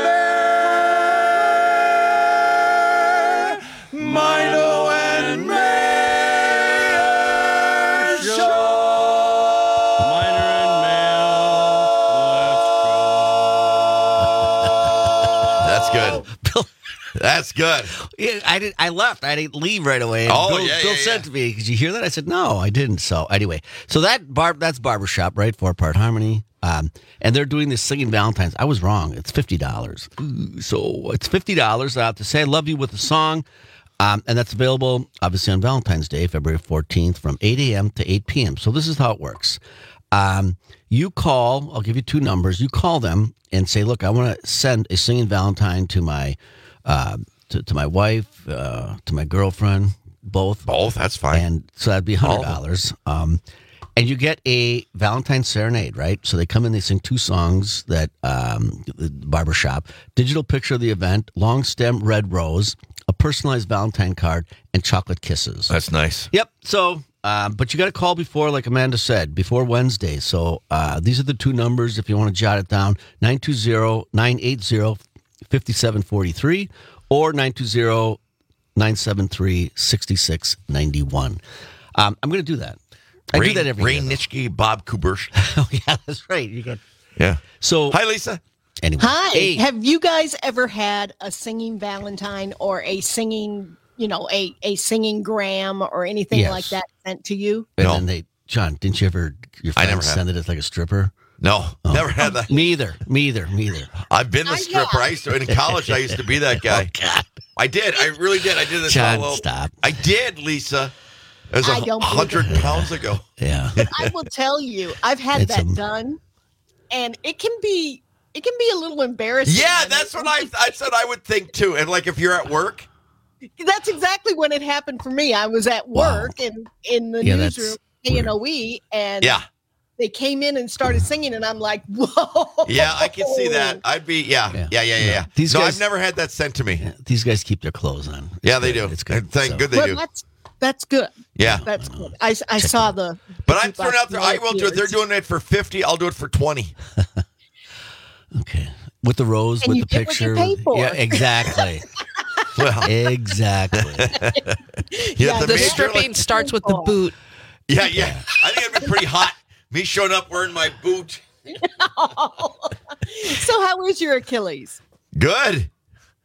Mayor. Mino and Mayor Show. Minor and Mail. That's good. That's good. Yeah, I left. I didn't leave right away. And Bill said to me, "Did you hear that?" I said, "No, I didn't." So anyway, that's Barbershop, right? 4-part harmony. And they're doing this singing Valentine's. I was wrong. It's $50. So it's $50. I have to say I love you with a song. And that's available, obviously, on Valentine's Day, February 14th, from 8 a.m. to 8 p.m. So this is how it works. You call. I'll give you 2 numbers. You call them and say, "Look, I want to send a singing Valentine to my to my wife, to my girlfriend, both." Both, that's fine. And so that'd be $100. And you get a Valentine serenade, right? So they come in, they sing 2 songs that the Barbershop, digital picture of the event, long stem red rose, a personalized Valentine card, and chocolate kisses. That's nice. Yep. So, but you got to call before, like Amanda said, before Wednesday. So these are the 2 numbers if you want to jot it down: 920-980-5743 or 920-973-6691. I'm going to do that. I do that every Ray year. Nitschke, Bob Kubersh. Oh, yeah, that's right. You get. Yeah. So, hi, Lisa. Anyway. Hi. Hey. Have you guys ever had a singing Valentine or a singing, a singing gram or anything Yes. like that sent to you? And then John, didn't you ever, your I never friends had send it as like a stripper? No, never had that. Me either. I've been the stripper. In college, I used to be that guy. Oh, God. I did. I really did. I did this John, all. stop. I did, Lisa. It was I don't 100 believe it. pounds ago. Yeah. But I will tell you, I've had It's that done, and it can be a little embarrassing. Yeah, And that's what I said I would think too. And like if you're at work. That's exactly when it happened for me. I was at work and in the newsroom, KNOE, and they came in and started singing, and I'm like, whoa. Yeah, I can see that. I'd be, yeah. These no, guys- I've never had that sent to me. Yeah, these guys keep their clothes on. Yeah, they do. It's good. And thank good they Well, do. That's good. Yeah. That's good. I saw the. But I'm throwing out there, I will do it. They're Years. doing it for 50. I'll do it for 20. Okay. With the rose, And with you the get what you picture. pay for. Yeah, exactly. Well, exactly. The stripping starts with the boot. Yeah. I think it'd be pretty hot. Me showing up wearing my boot. So how is your Achilles? Good.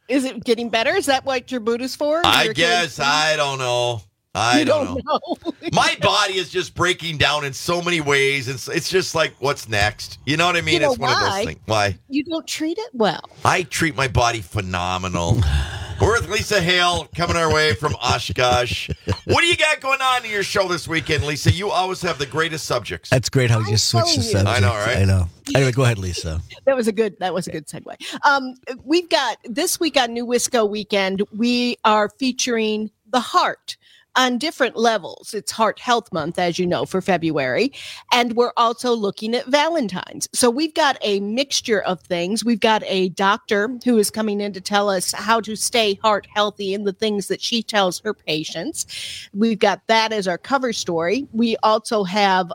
Is it getting better? Is that what your boot is for? I guess. I don't know. I don't know. My body is just breaking down in so many ways. It's just like, what's next? You know what I mean? It's one of those things. Why? You don't treat it well. I treat my body phenomenal. We're with Lisa Hale coming our way from Oshkosh. What do you got going on in your show this weekend, Lisa? You always have the greatest subjects. That's great how you just switched the subject. I know, right? I know. Anyway, go ahead, Lisa. That was a good segue. We've got this week on New Wisco Weekend, we are featuring the heart on different levels. It's Heart Health Month, as you know, for February. And we're also looking at Valentine's. So we've got a mixture of things. We've got a doctor who is coming in to tell us how to stay heart healthy and the things that she tells her patients. We've got that as our cover story. We also have,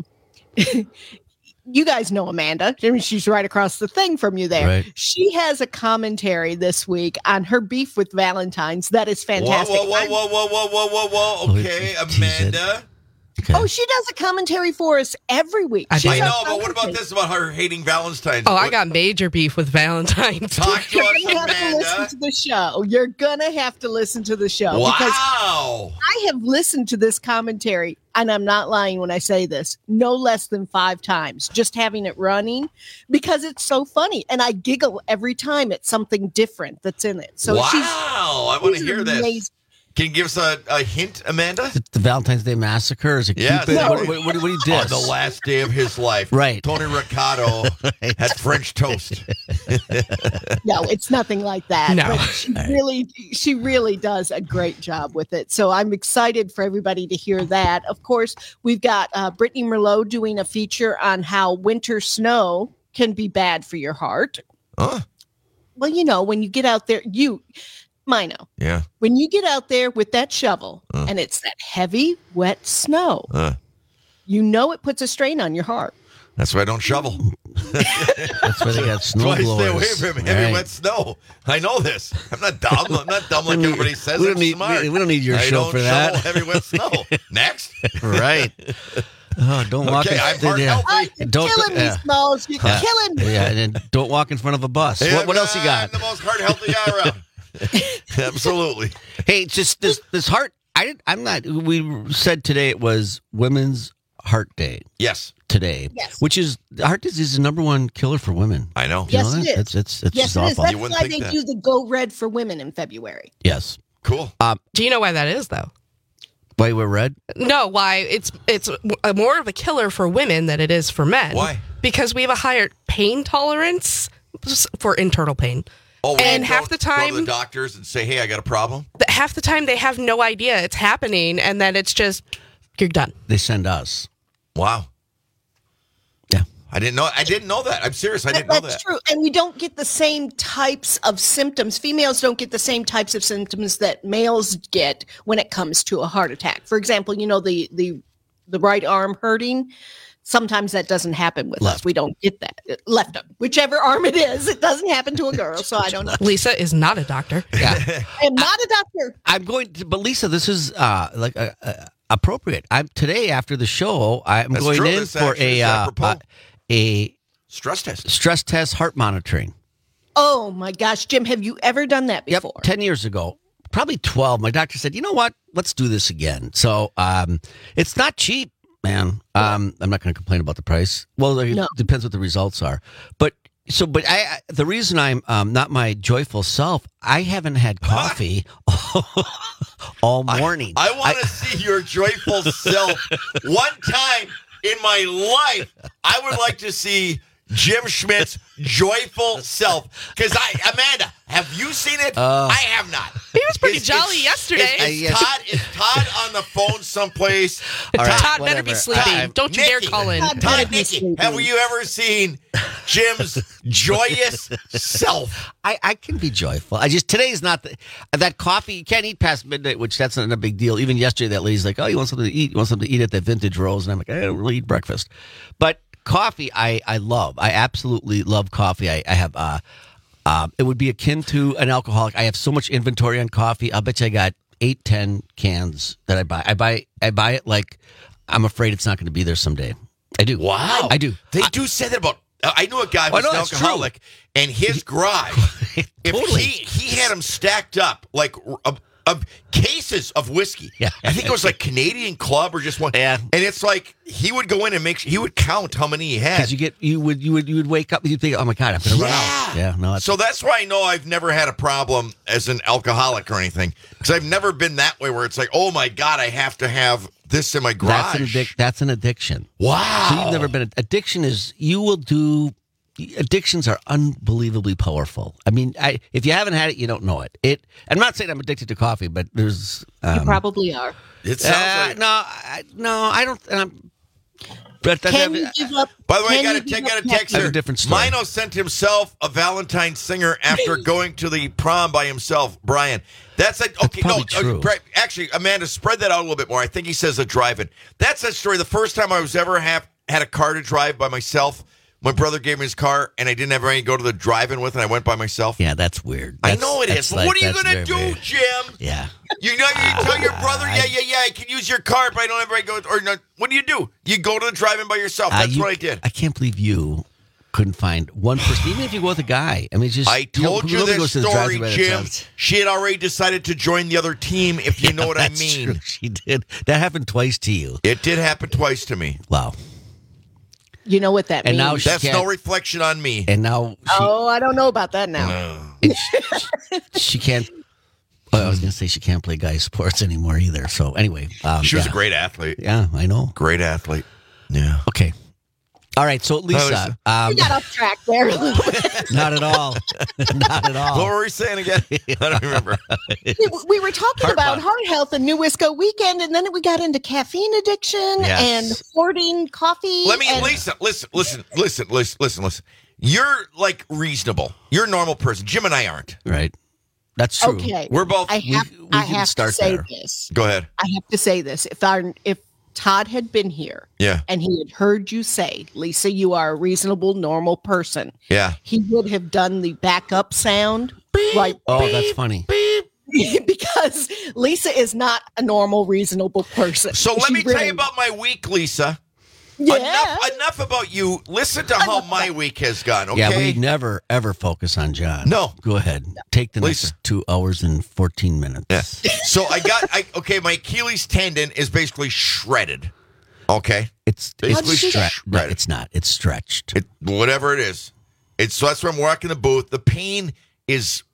you guys know Amanda. I mean, she's right across the thing from you there. Right. She has a commentary this week on her beef with Valentine's. That is fantastic. Whoa. Okay, Amanda. Okay. Oh, she does a commentary for us every week. I know, but what about this about her hating Valentine's? Oh, I got major beef with Valentine's. Talk to You're us, going to have to Amanda. listen to the show. You're going to have to listen to the show. Wow. Because I have listened to this commentary, and I'm not lying when I say this, no less than 5 times, just having it running, because it's so funny. And I giggle every time at something different that's in it. So wow. I want to hear this. Amazing. Can you give us a hint, Amanda? The Valentine's Day Massacre? Is it Yes. Cupid? No. What do you do? On the last day of his life. Right. Tony Riccado had French toast. No, it's nothing like that. No. But she really does a great job with it. So I'm excited for everybody to hear that. Of course, we've got Brittany Merlot doing a feature on how winter snow can be bad for your heart. Huh? Well, you know, when you get out there, Mino. Yeah. When you get out there with that shovel and it's that heavy, wet snow, you know it puts a strain on your heart. That's why I don't shovel. That's why they got snow That's why I stay blowers. away from heavy wet snow. I know this. I'm not dumb. I'm not dumb like everybody says. We I'm don't need, smart. we don't need your show for that. I don't shovel heavy wet snow. Next. Right. Oh, don't walk Okay, I'm heart healthy. Oh, you're killing me, Smalls. You're killing me. Yeah, and then don't walk in front of a bus. Yeah, What else you got? I'm the most heart healthy guy around. Absolutely. Hey, it's just this heart. I'm not. We said today it was Women's Heart Day. Yes. Today. Yes. Which is heart disease is the number one killer for women. I know. You Yes, know it that? is. It's Yes, just it is. awful. That's You wouldn't why think they that. do the Go Red for Women in February. Yes. Cool. Do you know why that is, though? Why we're red? No, why it's more of a killer for women than it is for men. Why? Because we have a higher pain tolerance for internal pain. Oh, and you half don't the go to time, the doctors and say, "Hey, I got a problem." half the time they have no idea it's happening, and then it's just you're done. They send us. Wow. Yeah. I didn't know that. I'm serious. I didn't know that. That's true. And we don't get the same types of symptoms. Females don't get the same types of symptoms that males get when it comes to a heart attack. For example, you know, the right arm hurting. Sometimes that doesn't happen with us. We don't get that. Left arm. Whichever arm it is, it doesn't happen to a girl. So I don't know. Lisa is not a doctor. Yeah. I am not a doctor. I'm going to, but Lisa, this is appropriate. Today after the show, I'm That's going true. in This for actually is apropos. a Stress test. stress test heart monitoring. Oh my gosh, Jim, have you ever done that before? 10 years ago, probably 12. My doctor said, "You know what? Let's do this again." So it's not cheap, man. I'm not going to complain about the price. Well, it depends what the results are. But the reason I'm not my joyful self, I haven't had coffee all morning. I want to see your joyful self. One time in my life, I would like to see Jim Schmidt's joyful self. Because Amanda, have you seen it? I have not. He was pretty jolly yesterday. Is Todd on the phone someplace? All right, Todd better be whatever. sleeping. Don't you dare call in. Todd, Nikki, have you ever seen Jim's joyous self? I can be joyful. Today is not that coffee. You can't eat past midnight, which that's not a big deal. Even yesterday, that lady's like, "Oh, you want something to eat? You want something to eat at that Vintage Rose?" And I'm like, "I don't really eat breakfast," but coffee, I love. I absolutely love coffee. I have. It would be akin to an alcoholic. I have so much inventory on coffee. I'll bet you I got 8-10 cans that I buy. I buy it like I'm afraid it's not going to be there someday. I do. Wow. I do. They do say that about I knew a guy who was an alcoholic, and his garage, he had them stacked up like of cases of whiskey. Yeah. I think it was like Canadian Club or just one. Yeah. And it's like he would go in and he would count how many he had. Because you would wake up and you'd think, oh my God, I'm going to run out. Yeah. No. So that's why I know I've never had a problem as an alcoholic or anything, because I've never been that way where it's like, oh my God, I have to have this in my garage. That's an addiction. Wow. So you've never been. Addiction is addictions are unbelievably powerful. I mean, if you haven't had it, you don't know it. I'm not saying I'm addicted to coffee, but there's you probably are. It sounds like I don't. Can you give up? By the way, I got a text here. A different story. Mino sent himself a Valentine singer after going to the prom by himself. Brian, that's true. Actually, Amanda, spread that out a little bit more. I think he says a drive-in. That's that story. The first time I was ever had a car to drive by myself. My brother gave me his car, and I didn't have anybody to go to the drive-in with, and I went by myself. Yeah, that's weird. I know it is. What are you going to do, weird. Jim? Yeah. You tell your brother, I can use your car, but I don't have anybody to go. Or no, what do? You go to the drive-in by yourself. That's what I did. I can't believe you couldn't find one person, even if you go with a guy. I mean, just I told you this story, Jim. She had already decided to join the other team, if you know what I mean. True. She did. That happened twice to you. It did happen twice to me. Wow. You know what that means. Now that's no reflection on me. And now I don't know about that now. She can't. I was going to say she can't play guy sports anymore either. So anyway. She was a great athlete. Yeah, I know. Great athlete. Yeah. Okay. All right, so Lisa. You got off track there a little bit. Not at all. Not at all. What were we saying again? I don't remember. We were talking about heart health and New Wisco weekend, and then we got into caffeine addiction and hoarding coffee. Lisa, listen. You're like reasonable. You're a normal person. Jim and I aren't. Right. That's true. Okay. We're both. I have to say this. Go ahead. I have to say this. If Todd had been here and he had heard you say, Lisa, you are a reasonable, normal person. Yeah. He would have done the backup sound. Beep, right. Oh, that's funny. Beep. Because Lisa is not a normal, reasonable person. So let me tell you about my week, Lisa. Yeah. Enough about you. Listen to how my week has gone, okay? Yeah, we never, ever focus on John. No. Go ahead. Take the next 2 hours and 14 minutes. Yeah. So my Achilles tendon is basically shredded. Okay? It's basically shredded. No, it's not. It's stretched. Whatever it is. So that's why I'm walking the booth. The pain is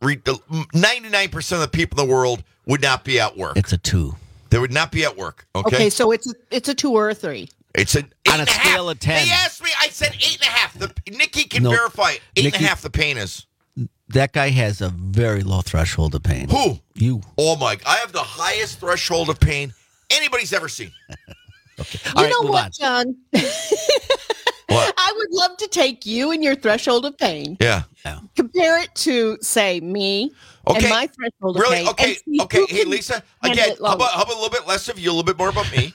99% of the people in the world would not be at work. It's a 2. They would not be at work. Okay, so it's a 2 or a 3. It's an 8 on a scale of 10. They asked me. I said 8.5. Nikki can verify 8.5. The pain is. That guy has a very low threshold of pain. Who? You. Oh my! I have the highest threshold of pain anybody's ever seen. Okay. You know what, John? What? I would love to take you and your threshold of pain. Yeah. Compare it to, say, me and my threshold of pain. Okay. Hey, Lisa. Again, how about a little bit less of you, a little bit more about me?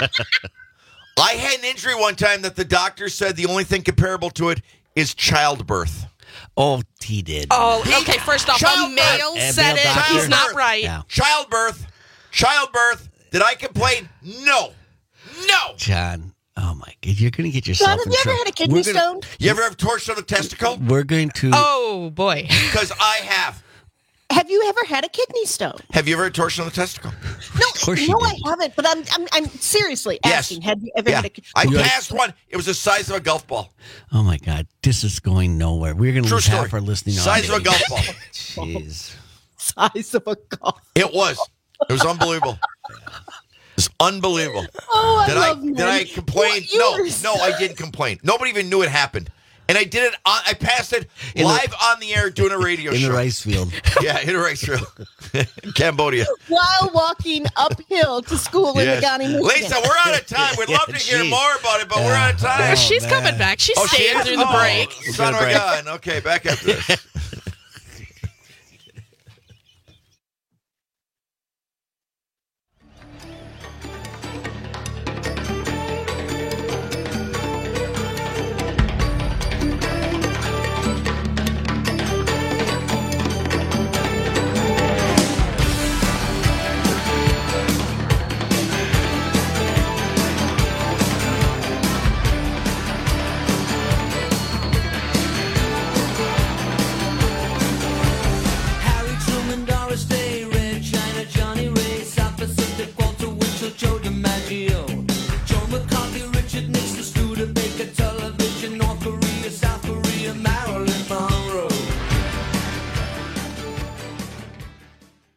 I had an injury one time that the doctor said the only thing comparable to it is childbirth. Oh, he did. Oh, okay. First off, a male said it. He's not right. Yeah. Childbirth. Did I complain? No. John. Oh my God! You're going to get yourself. John, have you ever had a kidney stone? You ever have torsion of the testicle? We're going to. Oh boy! Because I have. Have you ever had a kidney stone? Have you ever had torsion of the testicle? No, I haven't. But I'm seriously asking. Have you ever had a kidney stone? I passed one. It was the size of a golf ball. Oh my God! This is going nowhere. We're going to lose half our listening. Size of a golf ball. Jeez. Size of a golf. It was. It was unbelievable. It's unbelievable. Oh, Did I complain? No, I didn't complain. Nobody even knew it happened. And I did it. I passed it live on the air doing a radio show. In the rice field. Yeah, in a rice field. In Cambodia. While walking uphill to school in Nagani, Michigan. Lisa, we're out of time. We'd love to hear more about it, but we're out of time. She's coming back. She's staying through the break. Son of a gun. Okay, back after this.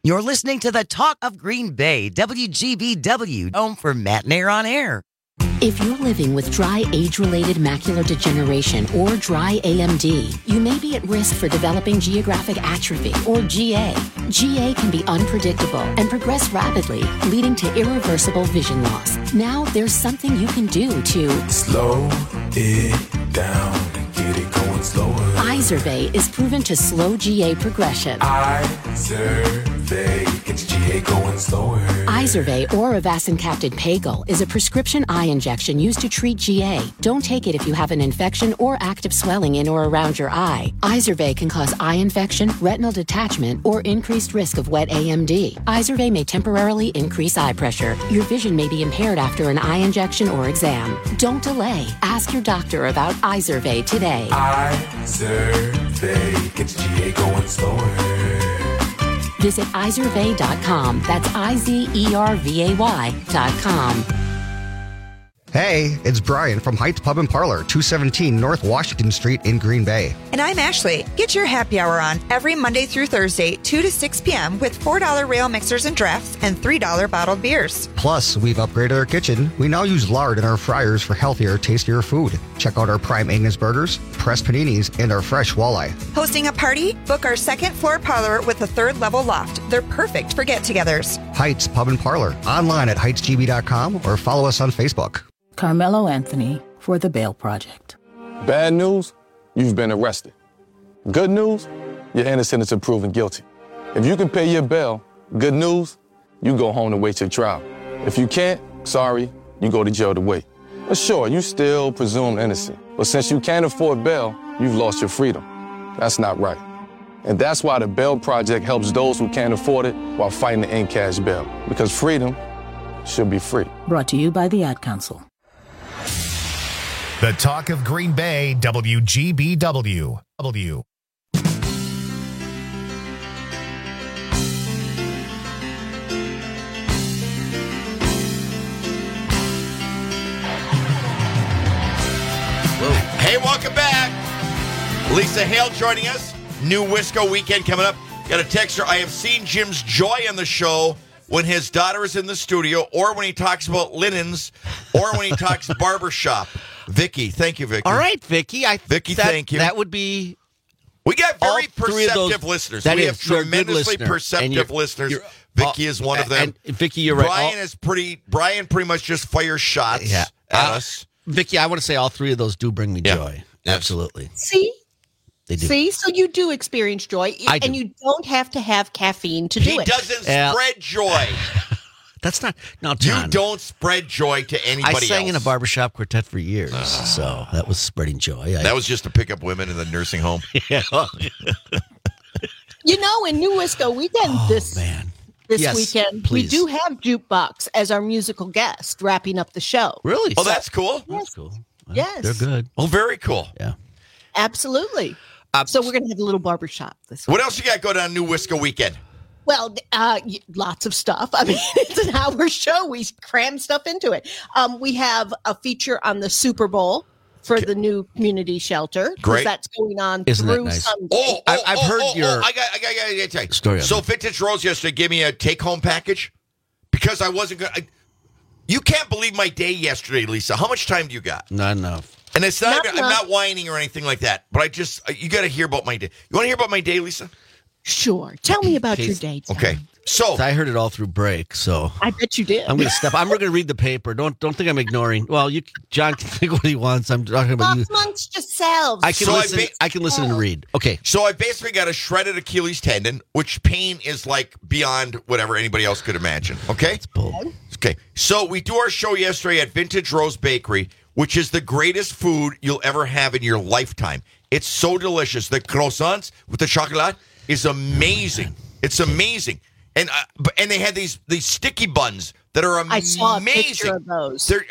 You're listening to the Talk of Green Bay, WGBW, home for Matt and Air on Air. If you're living with dry age-related macular degeneration or dry AMD, you may be at risk for developing geographic atrophy or GA. GA can be unpredictable and progress rapidly, leading to irreversible vision loss. Now there's something you can do to slow it down and get it going slower. Izervay is proven to slow GA progression. Izervay gets GA going slower. Izervay or avacincaptad pagel is a prescription eye injection used to treat GA. Don't take it if you have an infection or active swelling in or around your eye. Izervay can cause eye infection, retinal detachment, or increased risk of wet AMD. Izervay may temporarily increase eye pressure. Your vision may be impaired after an eye injection or exam. Don't delay. Ask your doctor about Izervay today. Izervay gets GA going slower. Visit Izervay.com. That's IZERVAY.com. Hey, it's Brian from Heights Pub and Parlor, 217 North Washington Street in Green Bay. And I'm Ashley. Get your happy hour on every Monday through Thursday, 2 to 6 p.m. with $4 rail mixers and drafts and $3 bottled beers. Plus, we've upgraded our kitchen. We now use lard in our fryers for healthier, tastier food. Check out our prime Angus burgers, pressed paninis, and our fresh walleye. Hosting a party? Book our second floor parlor with a third level loft. They're perfect for get-togethers. Heights Pub and Parlor. Online at heightsgb.com or follow us on Facebook. Carmelo Anthony for the Bail Project. Bad news, you've been arrested. Good news, you're innocent until proven guilty. If you can pay your bail, good news, you go home to wait your trial. If you can't, sorry, you go to jail to wait. But sure, you still presumed innocent. But since you can't afford bail, you've lost your freedom. That's not right. And that's why the Bail Project helps those who can't afford it while fighting to end cash bail. Because freedom should be free. Brought to you by the Ad Council. The Talk of Green Bay, WGBW. W. Hey, welcome back. Lisa Hale joining us. New Wisco weekend coming up. Got a texter. I have seen Jim's joy on the show when his daughter is in the studio, or when he talks about linens, or when he talks barbershop. Vicky, thank you, Vicky. All right, Vicky. Vicky, thank you. That would be. We got very perceptive listeners. We have tremendously perceptive listeners. Vicky is one of them. And Vicky, you're right. Brian pretty much just fires shots at us. Vicky, I want to say all three of those do bring me joy. Absolutely. See? They do. See? So you do experience joy, and you don't have to have caffeine to do it. He doesn't spread joy. That's not... No, John. You don't spread joy to anybody else. I sang in a barbershop quartet for years, so that was spreading joy. That was just to pick up women in the nursing home. Yeah. You know, in New Wisco weekend this weekend, we do have Jukebox as our musical guest wrapping up the show. Really? Oh, that's cool. That's cool. Yes. They're good. Oh, very cool. Yeah. Absolutely. So we're going to have a little barbershop this week. What else you got going on New Wisco weekend? Well, lots of stuff. I mean, it's an hour show. We cram stuff into it. We have a feature on the Super Bowl for the new community shelter. Great. That's going on Isn't through that nice? Sunday. I've heard your... I got to story. So Vintage Rose yesterday gave me a take-home package because I wasn't going to... You can't believe my day yesterday, Lisa. How much time do you got? Not enough. And it's not I'm not whining or anything like that, but you got to hear about my day. You want to hear about my day, Lisa? Sure. Tell me about your day. Tom. Okay. So I heard it all through break, so I bet you did. I'm going to step. I'm going to read the paper. Don't think I'm ignoring. Well, John can think what he wants. I'm talking about you. Amongst yourselves. I can listen. I can listen and read. Okay. So I basically got a shredded Achilles tendon, which pain is like beyond whatever anybody else could imagine. Okay. That's bull. Okay. So we do our show yesterday at Vintage Rose Bakery, which is the greatest food you'll ever have in your lifetime. It's so delicious. The croissants with the chocolate is amazing. It's amazing. And they had these sticky buns that are amazing. I saw a picture of those. They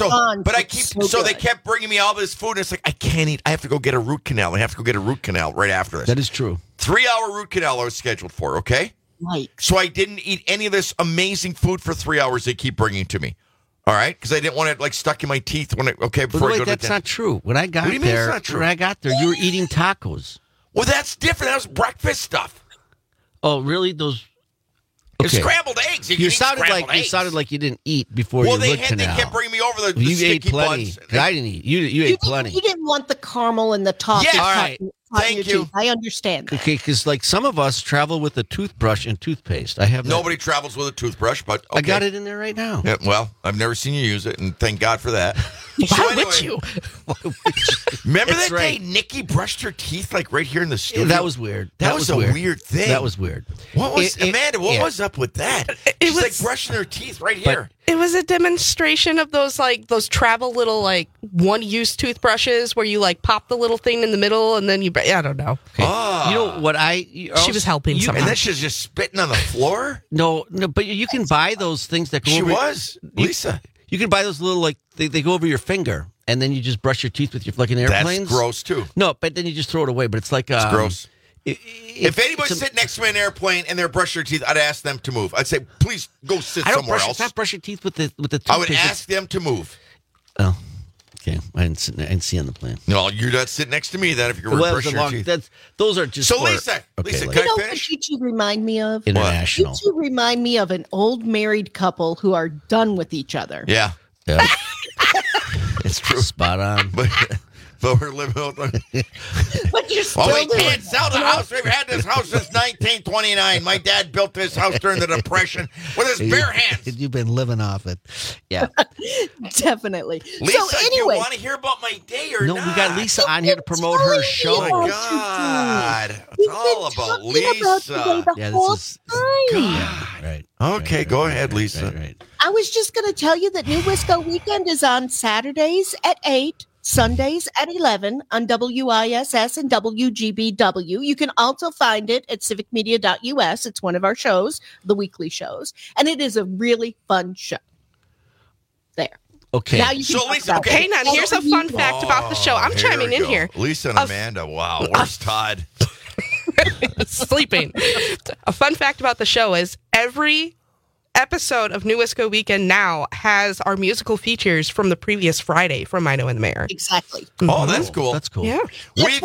kept bringing me all this food, and it's like I can't eat. I have to go get a root canal. I have to go get a root canal right after this. That is true. 3-hour root canal I was scheduled for. Okay. Right. So I didn't eat any of this amazing food for 3 hours. They keep bringing to me. All right, because I didn't want it like stuck in my teeth when before I go to that's not true. When I got what do you mean there, it's not true? When I got there, you were eating tacos. Well, that's different. That was breakfast stuff. Oh, really? Those? It's scrambled eggs. You sounded like you didn't eat before your root canal. They kept bringing me over the you sticky ate plenty. buns. I didn't eat. You ate plenty. You didn't want the caramel and the toffee. Yes. All right. Thank you. I understand that. Okay, because like some of us travel with a toothbrush and toothpaste. I have that. Nobody travels with a toothbrush, but okay. I got it in there right now. Yeah, well, I've never seen you use it, and thank God for that. Why would you? Remember That's that day Nikki brushed her teeth like right here in the studio? That was weird. That was a weird thing. That was weird. What was Amanda? What was up with that? She's like brushing her teeth right here. It was a demonstration of those travel little one-use toothbrushes where you pop the little thing in the middle and then I don't know. Okay. Oh. You know what she was helping somehow. And then she's just spitting on the floor? No, but you can buy those things that go She over. was? Lisa. You can buy those little they go over your finger and then you just brush your teeth with your in airplanes. That's gross too. No, but then you just throw it away. But it's like it's gross. If anybody's sitting next to me in an airplane and they're brushing their teeth, I'd ask them to move. I'd say, please go sit somewhere else. Stop brushing teeth with the toothpaste. I would ask them to move. Oh, okay. I didn't see on the plan. No, you're not sitting next to me then if you're brushing your teeth. Those are just so Lisa, can I finish? What you two remind me of? International. You two remind me of an old married couple who are done with each other. Yeah. It's true. Spot on. But we're living with them. But you're still we can't sell the house. We've had this house since 1929. My dad built this house during the Depression with his bare hands. You've been living off it. Yeah. Definitely. Lisa, so anyway, do you want to hear about my day or not? No, we got Lisa on here to promote her show. Oh, my God. It's all about Lisa. This is God. Right. Okay, go ahead, Lisa. Right. I was just going to tell you that New Wisco Weekend is on Saturdays at 8. Sundays at 11 on WISS and WGBW. You can also find it at civicmedia.us. It's one of our shows, the weekly shows, and it is a really fun show. There. Okay. Now you so, Lisa, okay, now here's a fun fact about the show. I'm chiming in here. Lisa and Amanda, wow. Where's Todd? Sleeping. A fun fact about the show is every episode of New Wisco Weekend now has our musical features from the previous Friday from Mino and the Mayor. Exactly. Oh, that's cool. That's cool. Yeah. We've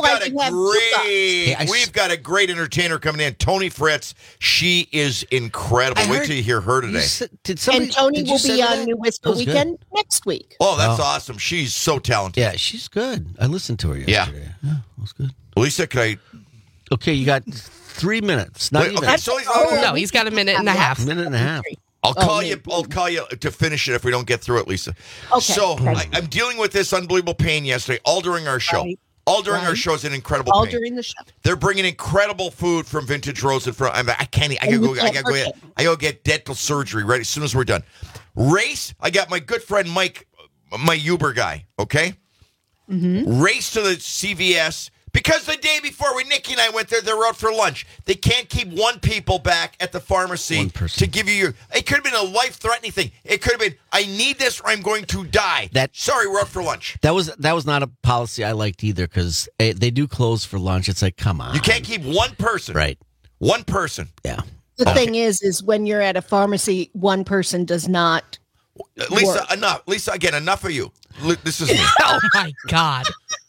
got a great entertainer coming in, Tony Fritz. She is incredible. Wait till you hear her today. And Tony will be on New Wisco Weekend next week. Oh, that's awesome. She's so talented. Yeah, she's good. I listened to her yesterday. Yeah, that was good. Lisa, can I... Okay, you got 3 minutes. Not even. Okay, so he's got a minute and a half. Minute and a half. I'll call you to finish it if we don't get through it, Lisa. Okay. So I'm dealing with this unbelievable pain yesterday, all during our show. Right. All during our show is an incredible All pain. during the show. They're bringing incredible food from Vintage Rose. I can't eat. I gotta go get dental surgery right as soon as we're done. Race. I got my good friend Mike, my Uber guy. Okay. Mm-hmm. Race to the CVS. Because the day before when Nikki and I went there, they were out for lunch. They can't keep one people back at the pharmacy to give you your... It could have been a life-threatening thing. It could have been, I need this or I'm going to die. Sorry, we're out for lunch. That was not a policy I liked either because they do close for lunch. It's like, come on. You can't keep one person. Right. One person. Yeah. The thing is when you're at a pharmacy, one person does not Lisa, work. enough. Lisa, again, enough of you. This is me. Oh, my God.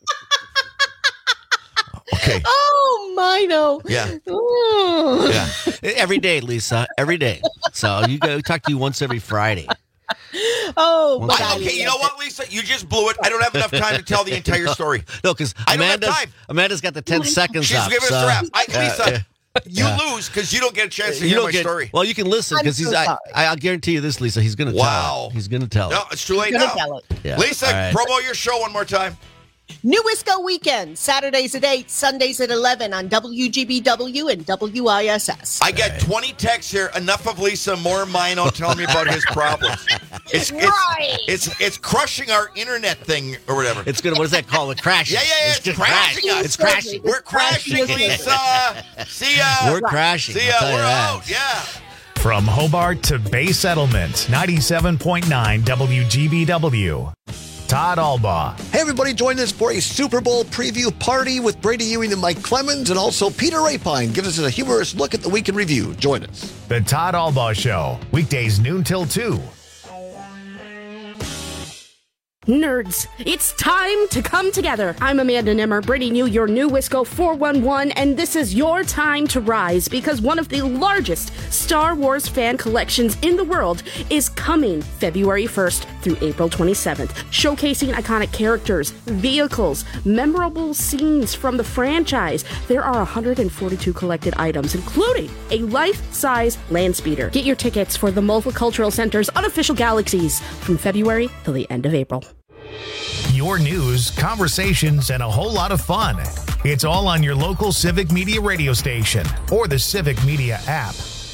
Okay. Oh, Mino. Yeah. Oh. Yeah. Every day, Lisa. Every day. So we talk to you once every Friday. Oh, my God. Okay, you know what, Lisa? You just blew it. I don't have enough time to tell the entire story. No, because Amanda's got the 10 seconds She's up. giving us the wrap. Lisa, you lose because you don't get a chance to hear my story. Well, you can listen because I'll guarantee you this, Lisa. He's going to tell it. He's going to tell it. No, it's too late now. Tell it. Yeah. Lisa, promo your show one more time. New Wisco Weekend, Saturdays at 8, Sundays at 11 on WGBW and WISS. I got 20 texts here. Enough of Lisa, more Mino telling me about his problems. It's crushing our internet thing or whatever. It's gonna. What is that called? It crashes. Yeah. It's crashing us. It's crashing. We're crashing, Lisa. See ya. We're crashing. See ya. We're out. Yeah. From Hobart to Bay Settlement, 97.9 WGBW. Todd Albaugh. Hey, everybody, join us for a Super Bowl preview party with Brady Ewing and Mike Clemens, and also Peter Rapine gives us a humorous look at the week in review. Join us. The Todd Albaugh Show, weekdays noon till 2. Nerds, it's time to come together. I'm Amanda Nimmer, bringing you your new Wisco 411, and this is your time to rise because one of the largest Star Wars fan collections in the world is coming February 1st through April 27th, showcasing iconic characters, vehicles, memorable scenes from the franchise. There are 142 collected items, including a life-size land speeder. Get your tickets for the Multicultural Center's unofficial galaxies from February till the end of April. Your news, conversations, and a whole lot of fun. It's all on your local Civic Media radio station or the Civic Media app.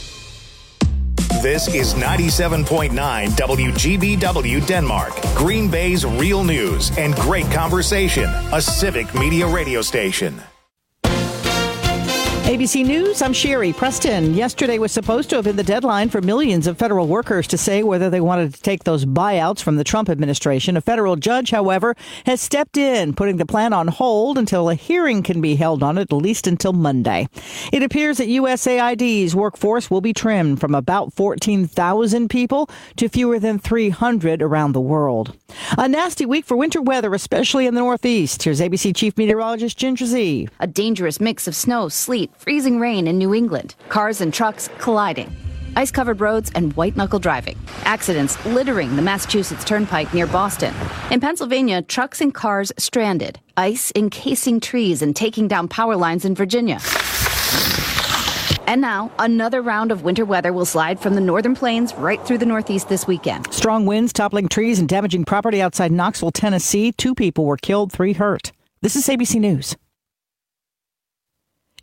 This is 97.9 WGBW Denmark, Green Bay's real news and great conversation, a Civic Media radio station. ABC News, I'm Sherry Preston. Yesterday was supposed to have been the deadline for millions of federal workers to say whether they wanted to take those buyouts from the Trump administration. A federal judge, however, has stepped in, putting the plan on hold until a hearing can be held on it, at least until Monday. It appears that USAID's workforce will be trimmed from about 14,000 people to fewer than 300 around the world. A nasty week for winter weather, especially in the Northeast. Here's ABC Chief Meteorologist Ginger Zee. A dangerous mix of snow, sleet, freezing rain in New England. Cars and trucks colliding. Ice-covered roads and white-knuckle driving. Accidents littering the Massachusetts Turnpike near Boston. In Pennsylvania, trucks and cars stranded. Ice encasing trees and taking down power lines in Virginia. And now, another round of winter weather will slide from the northern plains right through the Northeast this weekend. Strong winds toppling trees and damaging property outside Knoxville, Tennessee. 2 people were killed, 3 hurt. This is ABC News.